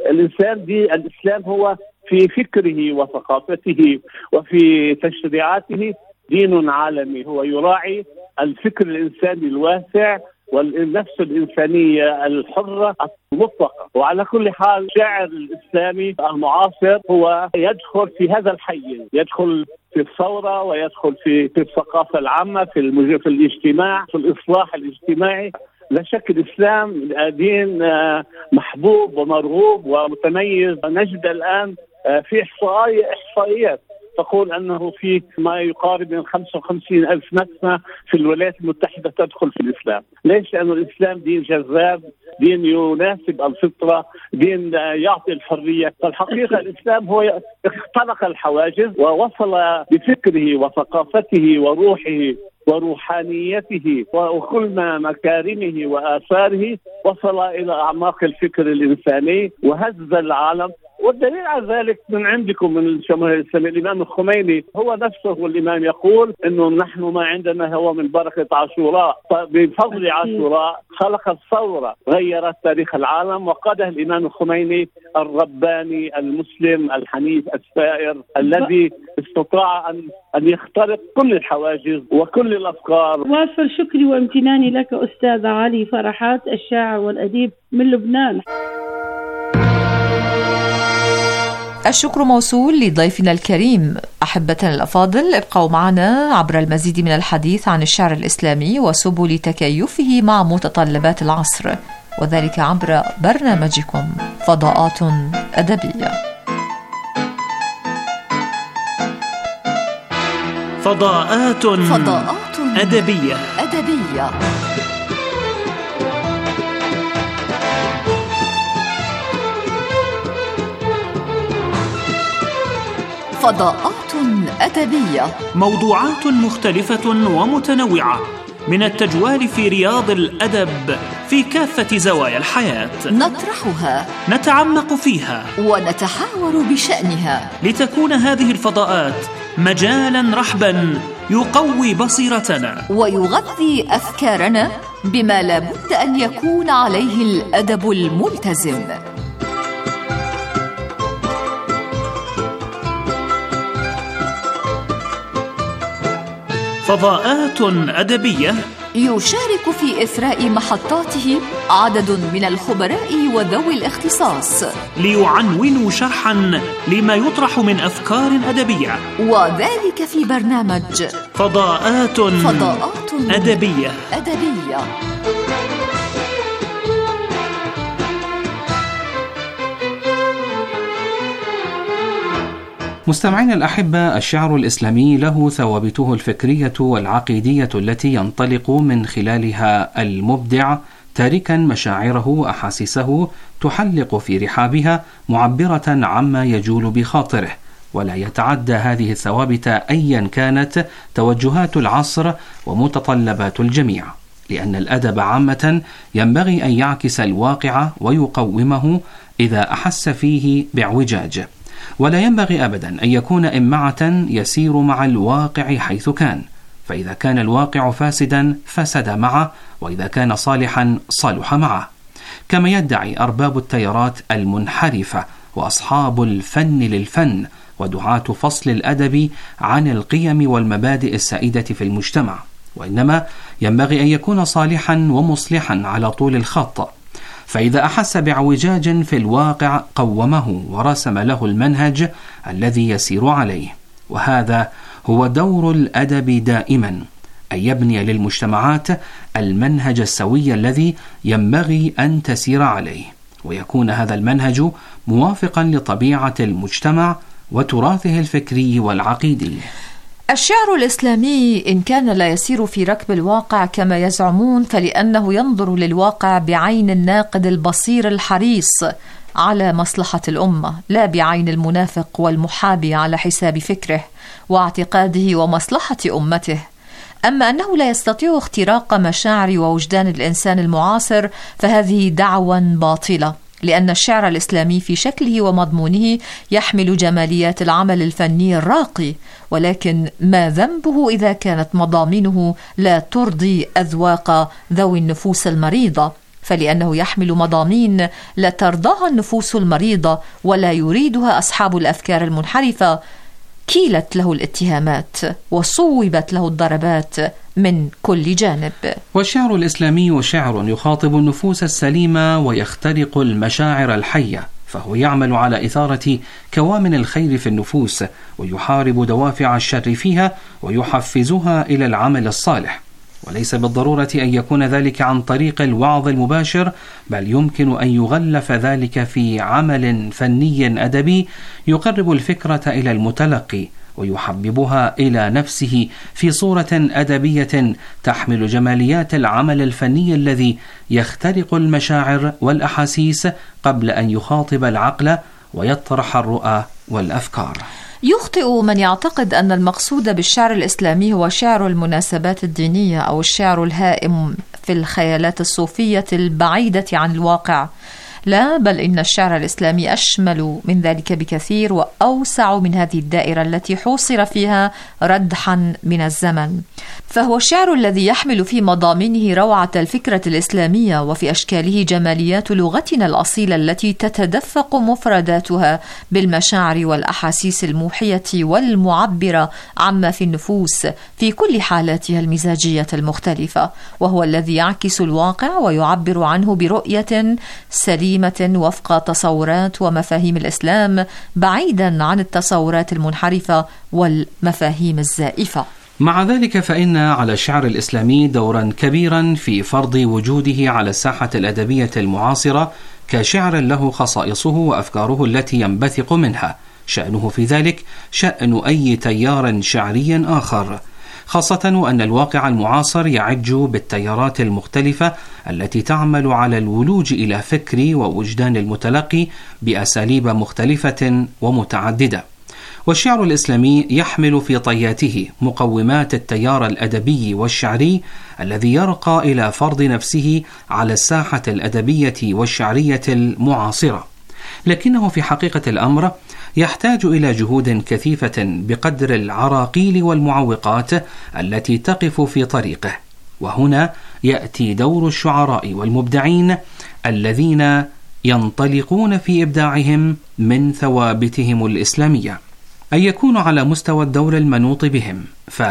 الإنسان دي الإسلام هو في فكره وثقافته وفي تشريعاته دين عالمي، هو يراعي الفكر الإنساني الواسع والنفس الإنسانية الحرة المطلقة. وعلى كل حال الشاعر الإسلامي المعاصر هو يدخل في هذا الحيز، يدخل في الثورة ويدخل في في الثقافة العامة، في المج... في الاجتماع، في الإصلاح الاجتماعي. لا شك الإسلام دين محبوب ومرغوب ومتميز. نجد الآن في إحصائيات تقول أنه في ما يقارب من خمسة وخمسين ألف نسمة في الولايات المتحدة تدخل في الإسلام. ليش؟ لأن الإسلام دين جذاب، دين يناسب الفطرة، دين يعطي الحرية. فالحقيقة الإسلام هو اخترق الحواجز ووصل بفكره وثقافته وروحه وروحانيته وكل ما مكارمه وآثاره، وصل إلى أعماق الفكر الإنساني وهز العالم. والدليل على ذلك من عندكم من الجمهورية الإسلامية، الإمام الخميني هو نفسه والإمام يقول إنه نحن ما عندنا هو من بركة عاشوراء، بفضل عاشوراء خلقت ثورة غيرت تاريخ العالم، وقادها الإمام الخميني الرباني المسلم الحنيف السائر الذي استطاع أن أن يخترق كل الحواجز وكل الأفكار. واصل شكري وامتناني لك أستاذ علي فرحات الشاعر والأديب من لبنان. الشكر موصول لضيفنا الكريم. أحبتنا الأفاضل، ابقوا معنا عبر المزيد من الحديث عن الشعر الإسلامي وسبل تكيفه مع متطلبات العصر، وذلك عبر برنامجكم فضاءات أدبية. فضاءات فضاءات أدبية أدبية فضاءات أدبية، موضوعات مختلفة ومتنوعة من التجوال في رياض الأدب في كافة زوايا الحياة، نطرحها نتعمق فيها ونتحاور بشأنها، لتكون هذه الفضاءات مجالا رحبا يقوي بصيرتنا ويغذي أفكارنا بما لا بد أن يكون عليه الأدب الملتزم. فضاءات أدبية يشارك في إثراء محطاته عدد من الخبراء وذوي الاختصاص ليعنونوا شرحا لما يطرح من أفكار أدبية، وذلك في برنامج فضاءات فضاءات أدبية أدبية. مستمعينا الأحبة، الشعر الإسلامي له ثوابته الفكرية والعقيدية التي ينطلق من خلالها المبدع تاركا مشاعره وأحاسيسه تحلق في رحابها معبرة عما يجول بخاطره، ولا يتعدى هذه الثوابت أيا كانت توجهات العصر ومتطلبات الجميع، لأن الأدب عامة ينبغي أن يعكس الواقع ويقومه إذا أحس فيه باعوجاج، ولا ينبغي أبدا أن يكون إمعة يسير مع الواقع حيث كان، فإذا كان الواقع فاسدا فسد معه، وإذا كان صالحا صلح معه، كما يدعي أرباب التيارات المنحرفة وأصحاب الفن للفن ودعاة فصل الأدب عن القيم والمبادئ السائدة في المجتمع، وإنما ينبغي أن يكون صالحا ومصلحا على طول الخط، فإذا أحس باعوجاج في الواقع قومه ورسم له المنهج الذي يسير عليه. وهذا هو دور الأدب دائما، أن يبني للمجتمعات المنهج السوي الذي ينبغي أن تسير عليه، ويكون هذا المنهج موافقا لطبيعة المجتمع وتراثه الفكري والعقيدي. الشعر الإسلامي إن كان لا يسير في ركب الواقع كما يزعمون، فلأنه ينظر للواقع بعين الناقد البصير الحريص على مصلحة الأمة، لا بعين المنافق والمحابي على حساب فكره واعتقاده ومصلحة أمته. أما أنه لا يستطيع اختراق مشاعر ووجدان الإنسان المعاصر فهذه دعوى باطلة، لأن الشعر الإسلامي في شكله ومضمونه يحمل جماليات العمل الفني الراقي، ولكن ما ذنبه إذا كانت مضامينه لا ترضي أذواق ذوي النفوس المريضة؟ فلأنه يحمل مضامين لا ترضاها النفوس المريضة ولا يريدها أصحاب الأفكار المنحرفة، كيلت له الاتهامات وصوبت له الضربات من كل جانب. والشعر الإسلامي شعر يخاطب النفوس السليمة ويخترق المشاعر الحية، فهو يعمل على إثارة كوامن الخير في النفوس ويحارب دوافع الشر فيها ويحفزها إلى العمل الصالح، وليس بالضرورة أن يكون ذلك عن طريق الوعظ المباشر، بل يمكن أن يغلف ذلك في عمل فني أدبي يقرب الفكرة إلى المتلقي ويحببها إلى نفسه في صورة أدبية تحمل جماليات العمل الفني الذي يخترق المشاعر والأحاسيس قبل أن يخاطب العقل ويطرح الرؤى والأفكار. يخطئ من يعتقد أن المقصود بالشعر الإسلامي هو شعر المناسبات الدينية أو الشعر الهائم في الخيالات الصوفية البعيدة عن الواقع. لا، بل إن الشعر الإسلامي أشمل من ذلك بكثير وأوسع من هذه الدائرة التي حوصر فيها ردحا من الزمن، فهو الشعر الذي يحمل في مضامينه روعة الفكرة الإسلامية وفي أشكاله جماليات لغتنا الأصيلة التي تتدفق مفرداتها بالمشاعر والأحاسيس الموحية والمعبرة عما في النفوس في كل حالاتها المزاجية المختلفة، وهو الذي يعكس الواقع ويعبر عنه برؤية سليمة وفق تصورات ومفاهيم الإسلام بعيدا عن التصورات المنحرفة والمفاهيم الزائفة. مع ذلك فإن على الشعر الإسلامي دورا كبيرا في فرض وجوده على الساحة الأدبية المعاصرة كشعر له خصائصه وأفكاره التي ينبثق منها، شأنه في ذلك شأن أي تيار شعري آخر، خاصة وأن الواقع المعاصر يعج بالتيارات المختلفة التي تعمل على الولوج إلى فكر ووجدان المتلقي بأساليب مختلفة ومتعددة. والشعر الإسلامي يحمل في طياته مقومات التيار الأدبي والشعري الذي يرقى إلى فرض نفسه على الساحة الأدبية والشعرية المعاصرة، لكنه في حقيقة الأمر يحتاج إلى جهود كثيفة بقدر العراقيل والمعوقات التي تقف في طريقه. وهنا يأتي دور الشعراء والمبدعين الذين ينطلقون في إبداعهم من ثوابتهم الإسلامية، أن يكونوا على مستوى الدور المنوط بهم،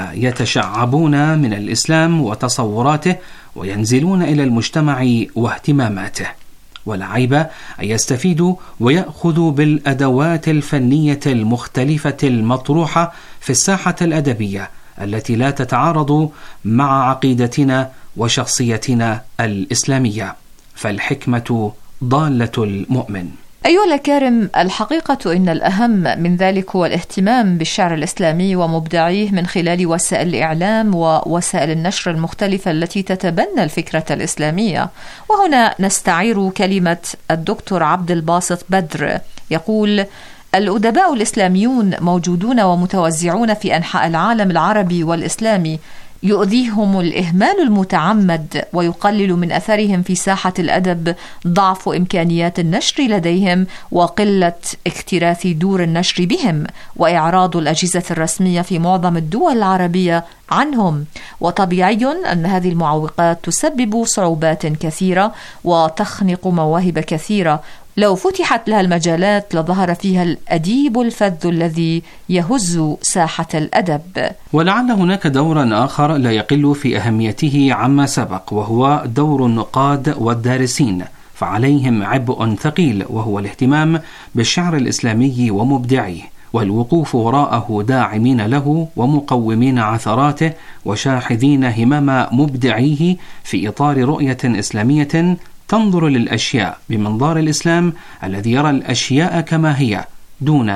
فيتشعبون من الإسلام وتصوراته وينزلون إلى المجتمع واهتماماته، ولا عيب أن يستفيدوا ويأخذوا بالأدوات الفنية المختلفة المطروحة في الساحة الأدبية التي لا تتعارض مع عقيدتنا وشخصيتنا الإسلامية، فالحكمة ضالة المؤمن. أيها الأكارم، الحقيقة إن الأهم من ذلك هو الاهتمام بالشعر الإسلامي ومبدعيه من خلال وسائل الإعلام ووسائل النشر المختلفة التي تتبنى الفكرة الإسلامية. وهنا نستعير كلمة الدكتور عبد الباسط بدر، يقول: الأدباء الإسلاميون موجودون ومتوزعون في أنحاء العالم العربي والإسلامي، يؤذيهم الإهمال المتعمد ويقلل من أثرهم في ساحة الأدب ضعف إمكانيات النشر لديهم وقلة اكتراث دور النشر بهم وإعراض الأجهزة الرسمية في معظم الدول العربية عنهم. وطبيعي أن هذه المعوقات تسبب صعوبات كثيرة وتخنق مواهب كثيرة، لو فتحت لها المجالات لظهر فيها الأديب الفذ الذي يهز ساحة الأدب. ولعل هناك دورا آخر لا يقل في أهميته عما سبق، وهو دور النقاد والدارسين، فعليهم عبء ثقيل، وهو الاهتمام بالشعر الإسلامي ومبدعيه والوقوف وراءه داعمين له ومقومين عثراته وشاحذين همم مبدعيه في إطار رؤية إسلامية تنظر للأشياء بمنظار الإسلام الذي يرى الأشياء كما هي دون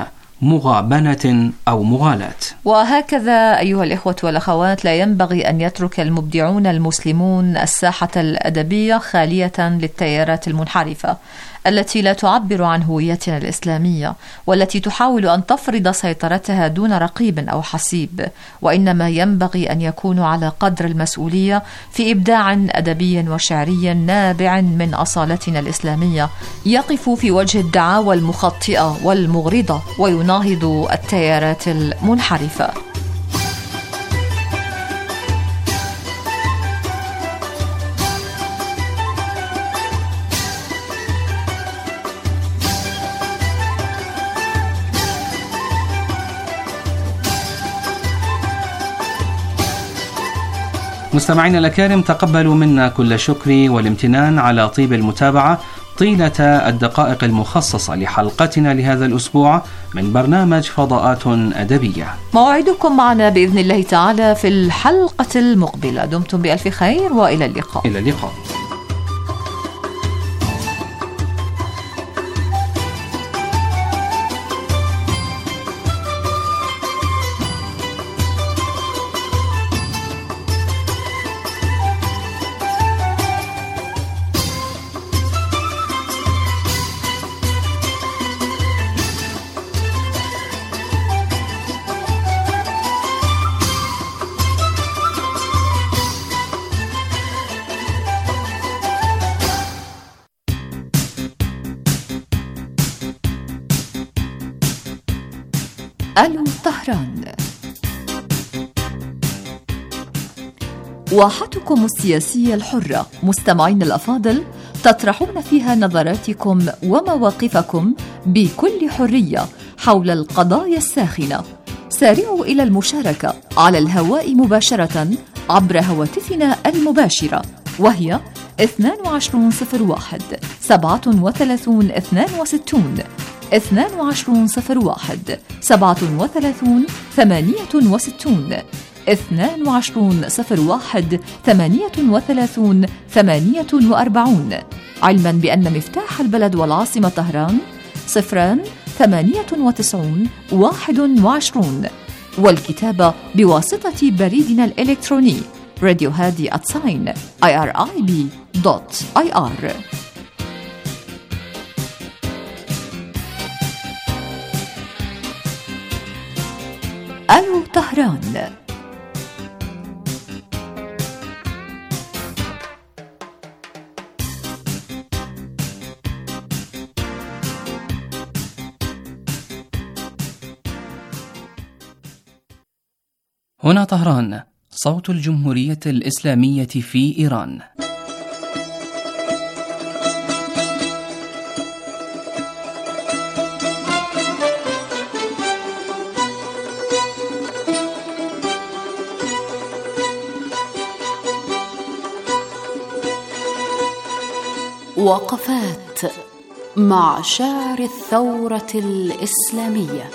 مغابنة أو مغالاة. وهكذا أيها الإخوة والأخوات، لا ينبغي أن يترك المبدعون المسلمون الساحة الأدبية خالية للتيارات المنحرفة التي لا تعبر عن هويتنا الإسلامية والتي تحاول أن تفرض سيطرتها دون رقيب أو حسيب، وإنما ينبغي أن يكونوا على قدر المسؤولية في إبداع أدبي وشعري نابع من أصالتنا الإسلامية، يقف في وجه الدعاوى المخطئة والمغرضة ويناهض التيارات المنحرفة. مستمعينا الأكارم، تقبلوا منا كل شكري والامتنان على طيب المتابعة طيلة الدقائق المخصصة لحلقتنا لهذا الأسبوع من برنامج فضاءات أدبية. موعدكم معنا بإذن الله تعالى في الحلقة المقبلة. دمتم بألف خير وإلى اللقاء. إلى اللقاء. ألو طهران، واحتكم السياسية الحرة مستمعين الأفاضل، تطرحون فيها نظراتكم ومواقفكم بكل حرية حول القضايا الساخنة. سارعوا إلى المشاركة على الهواء مباشرة عبر هواتفنا المباشرة، وهي اثنان وعشرون صفر واحد سبعة وثلاثون اثنان وستون، اثنان وعشرون صفر واحد سبعة وثلاثون ثمانية وستون، اثنان وعشرون صفر واحد ثمانية وثلاثون ثمانية وأربعون، علما بأن مفتاح البلد والعاصمة طهران صفران ثمانية وتسعون واحد وعشرون، والكتابة بواسطة بريدنا الإلكتروني راديو هادي آت ساين آي آر آي بي دوت آي آر. ألو طهران. هنا طهران، صوت الجمهورية الإسلامية في إيران. وقفات مع شاعر الثورة الإسلامية.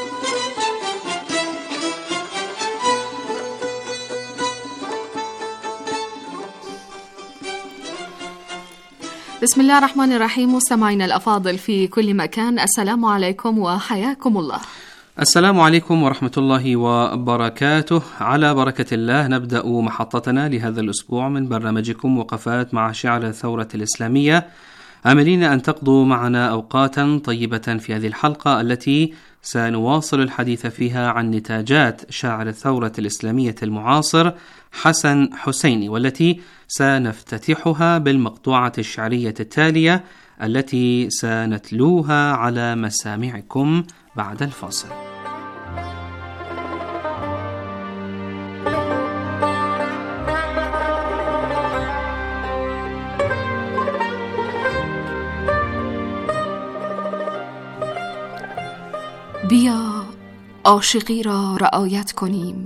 بسم الله الرحمن الرحيم. مستمعينا الأفاضل في كل مكان، السلام عليكم وحياكم الله. السلام عليكم ورحمة الله وبركاته. على بركة الله نبدأ محطتنا لهذا الأسبوع من برنامجكم وقفات مع شعر الثورة الإسلامية، آملين أن تقضوا معنا أوقاتا طيبة في هذه الحلقة التي سنواصل الحديث فيها عن نتاجات شاعر الثورة الإسلامية المعاصر حسن حسيني، والتي سنفتتحها بالمقطوعة الشعرية التالية التي سنتلوها على مسامعكم بعد الفاصل. بیا عاشقی را رعایت کنیم،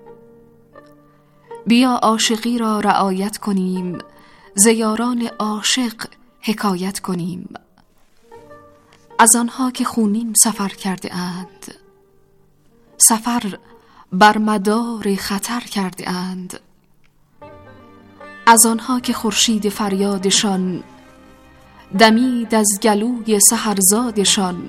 بیا عاشقی را رعایت کنیم، ز یاران عاشق حکایت کنیم، از آنها که خونین سفر کرده اند، سفر بر مدار خطر کرده اند، از آنها که خورشید فریادشان دمید از گلوی سحرزادشان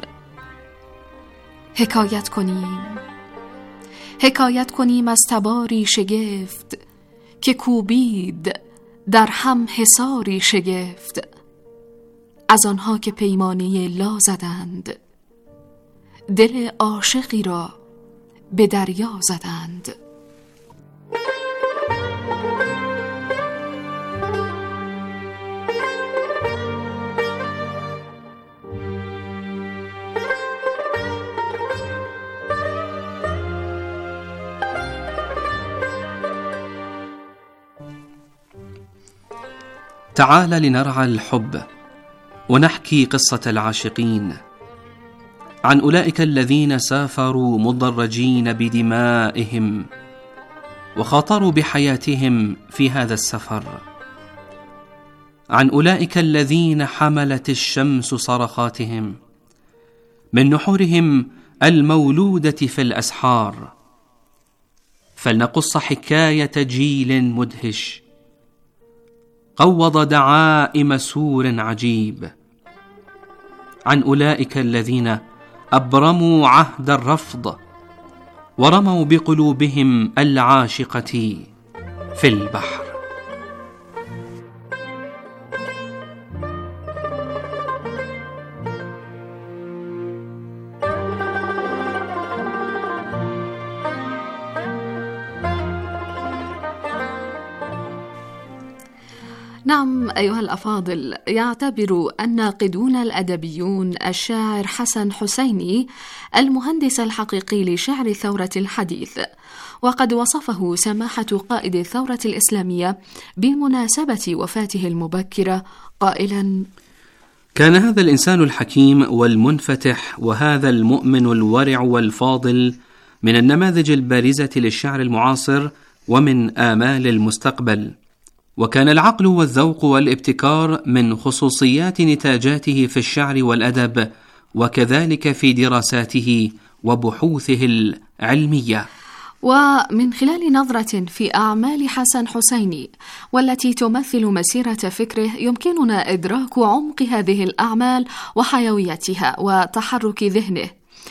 حکایت کنیم، حکایت کنیم از تباری شگفت که کوبید در هم حصاری شگفت، از آنها که پیمانه لا زدند، دل عاشقی را به دریا زدند. تعال لنرعى الحب ونحكي قصة العاشقين، عن أولئك الذين سافروا مضرجين بدمائهم، وخاطروا بحياتهم في هذا السفر. عن أولئك الذين حملت الشمس صرخاتهم من نحورهم المولودة في الأسحار، فلنقص حكاية جيل مدهش قوض دعائم سور عجيب، عن أولئك الذين أبرموا عهد الرفض ورموا بقلوبهم العاشقة في البحر. نعم أيها الأفاضل، يعتبر الناقدون الأدبيون الشاعر حسن حسيني المهندس الحقيقي لشعر الثورة الحديث، وقد وصفه سماحة قائد الثورة الإسلامية بمناسبة وفاته المبكرة قائلا: كان هذا الإنسان الحكيم والمنفتح وهذا المؤمن الورع والفاضل من النماذج البارزة للشعر المعاصر ومن آمال المستقبل، وكان العقل والذوق والابتكار من خصوصيات نتاجاته في الشعر والأدب، وكذلك في دراساته وبحوثه العلمية. ومن خلال نظرة في أعمال حسن حسيني والتي تمثل مسيرة فكره، يمكننا إدراك عمق هذه الأعمال وحيويتها وتحرك ذهنه.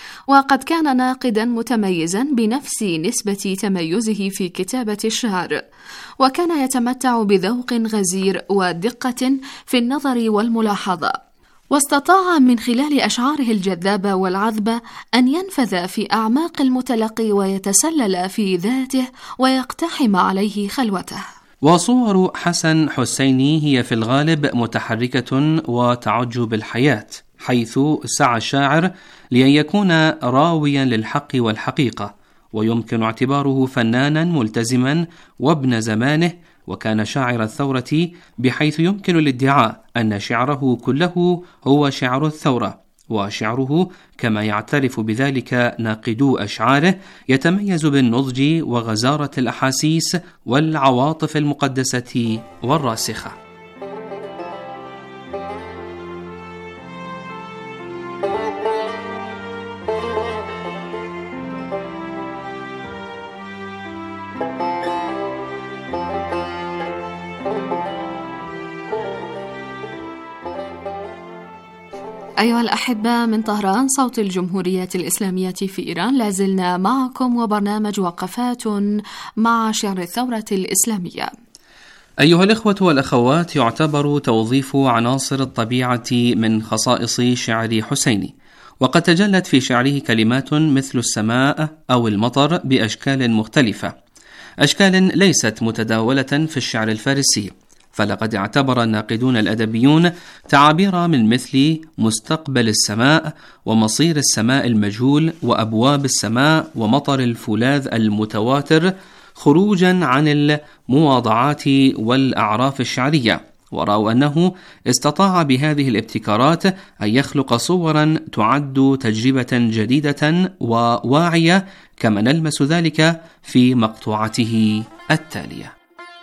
وقد كان ناقدا متميزا بنفس نسبة تميزه في كتابة الشعر، وكان يتمتع بذوق غزير ودقة في النظر والملاحظة، واستطاع من خلال أشعاره الجذابة والعذبة أن ينفذ في أعماق المتلقي ويتسلل في ذاته ويقتحم عليه خلوته. وصور حسن حسيني هي في الغالب متحركة وتعج بالحياة، حيث سعى الشاعر لأن يكون راويا للحق والحقيقة، ويمكن اعتباره فنانا ملتزما وابن زمانه، وكان شاعر الثورة بحيث يمكن الادعاء أن شعره كله هو شعر الثورة، وشعره كما يعترف بذلك ناقدو أشعاره يتميز بالنضج وغزارة الأحاسيس والعواطف المقدسة والراسخة. أيها الأحبة، من طهران صوت الجمهورية الإسلامية في إيران، لازلنا معكم وبرنامج وقفات مع شعر الثورة الإسلامية. أيها الإخوة والأخوات، يعتبر توظيف عناصر الطبيعة من خصائص شعر حسيني، وقد تجلت في شعره كلمات مثل السماء أو المطر بأشكال مختلفة، أشكال ليست متداولة في الشعر الفارسي، فلقد اعتبر الناقدون الأدبيون تعابير من مثل مستقبل السماء ومصير السماء المجهول وأبواب السماء ومطر الفولاذ المتواتر خروجا عن المواضعات والأعراف الشعرية، ورأوا أنه استطاع بهذه الابتكارات أن يخلق صورا تعد تجربة جديدة وواعية، كما نلمس ذلك في مقطوعته التالية.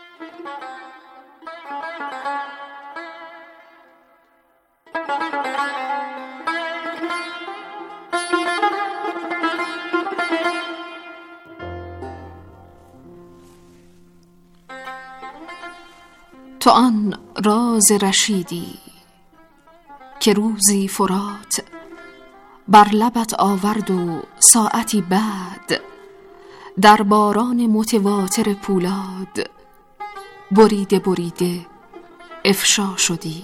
تو آن راز رشیدی که روزی فرات بر لبت آورد و ساعتی بعد در باران متواتر پولاد بریده بریده افشا شدی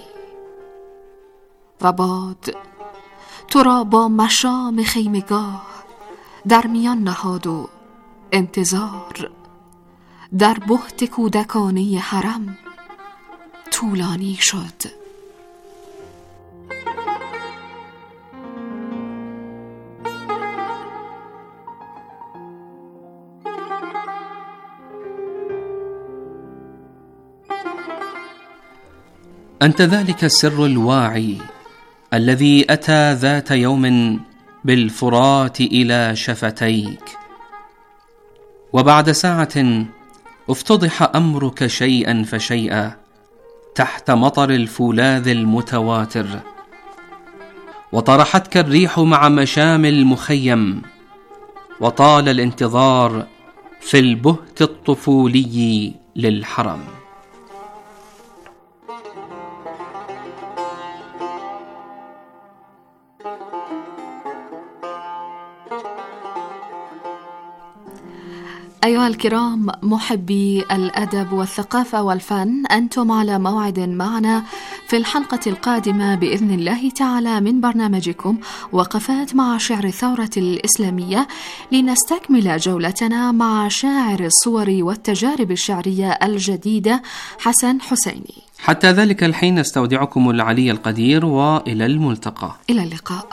و باد تو را با مشام خیمگاه در میان نهاد و انتظار در بهت کودکانه حرم طولانی شد. أنت ذلك السر الواعي الذي أتى ذات يوم بالفرات إلى شفتيك، وبعد ساعة افتضح أمرك شيئا فشيئا تحت مطر الفولاذ المتواتر، وطرحتك الريح مع مشام المخيم، وطال الانتظار في البهت الطفولي للحرم. أيها الكرام محبي الأدب والثقافة والفن، أنتم على موعد معنا في الحلقة القادمة بإذن الله تعالى من برنامجكم وقفات مع شعر الثورة الإسلامية، لنستكمل جولتنا مع شاعر الصور والتجارب الشعرية الجديدة حسن حسيني. حتى ذلك الحين نستودعكم العلي القدير، وإلى الملتقى. إلى اللقاء.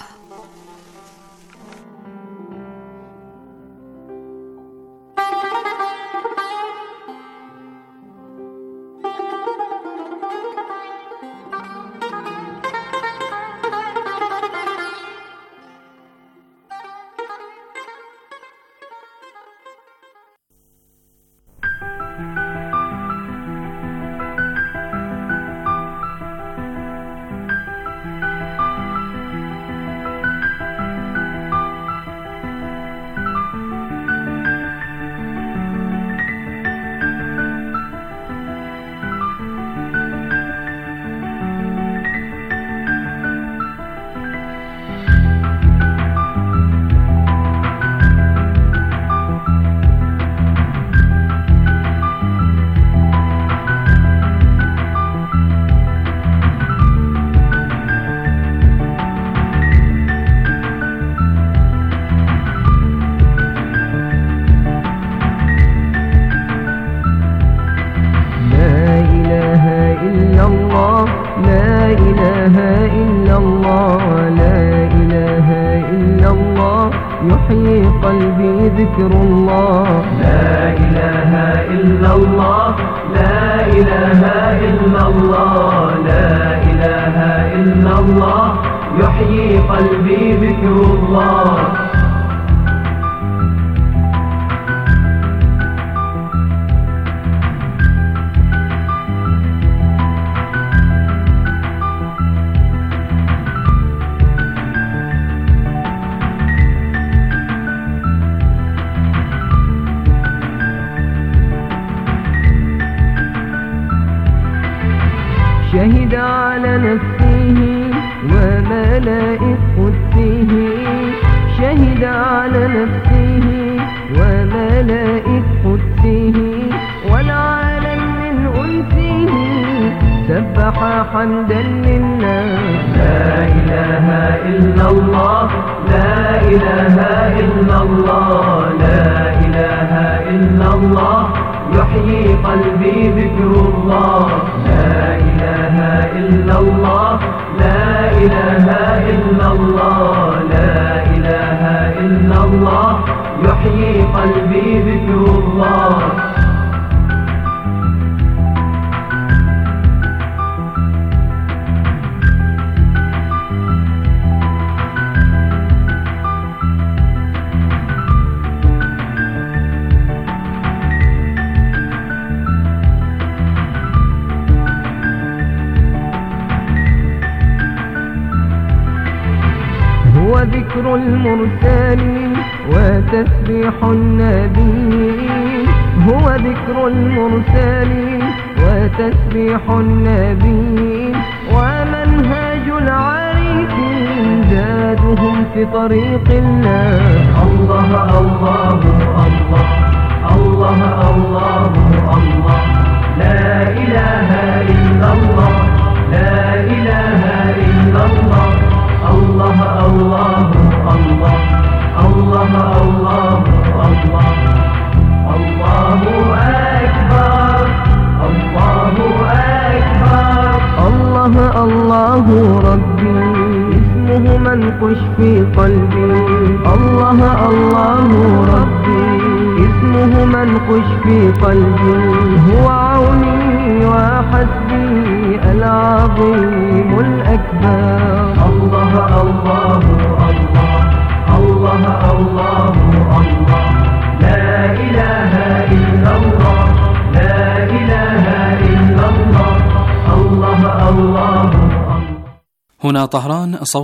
يحيي قلبي ذكر الله. لا إله إلا الله، لا إله إلا الله، لا إله إلا الله، يحيي قلبي ذكر الله. شهد على نفسه وملائكة قدسه، شهد على نفسه وملائكة قدسه، والعالم من أنسه سبح حمدا لله. لا إله إلا الله، لا إله إلا الله، لا إله إلا الله، يحيي قلبي ذكر الله. لا إله إلا الله، لا إله إلا الله، لا إله إلا الله، يحيي قلبي ذكر الله. هو ذكر المرسلين وتسبيح النبيين، هو ذكر المرسلين وتسبيح النبيين، ومنهج العارفين زادهم في طريق الله. الله الله الله الله الله الله، لا إله إلا الله، لا إله إلا الله، الله الله الله الله الله الله، الله أكبر الله أكبر. الله الله ربي اسمه منقش في قلبي، الله الله ربي اسمه منقش في قلبي، هو عوني وحسبي العظيم الأكبر. الله الله الله الله الله الله، لا إله إلا الله، هنا طهران.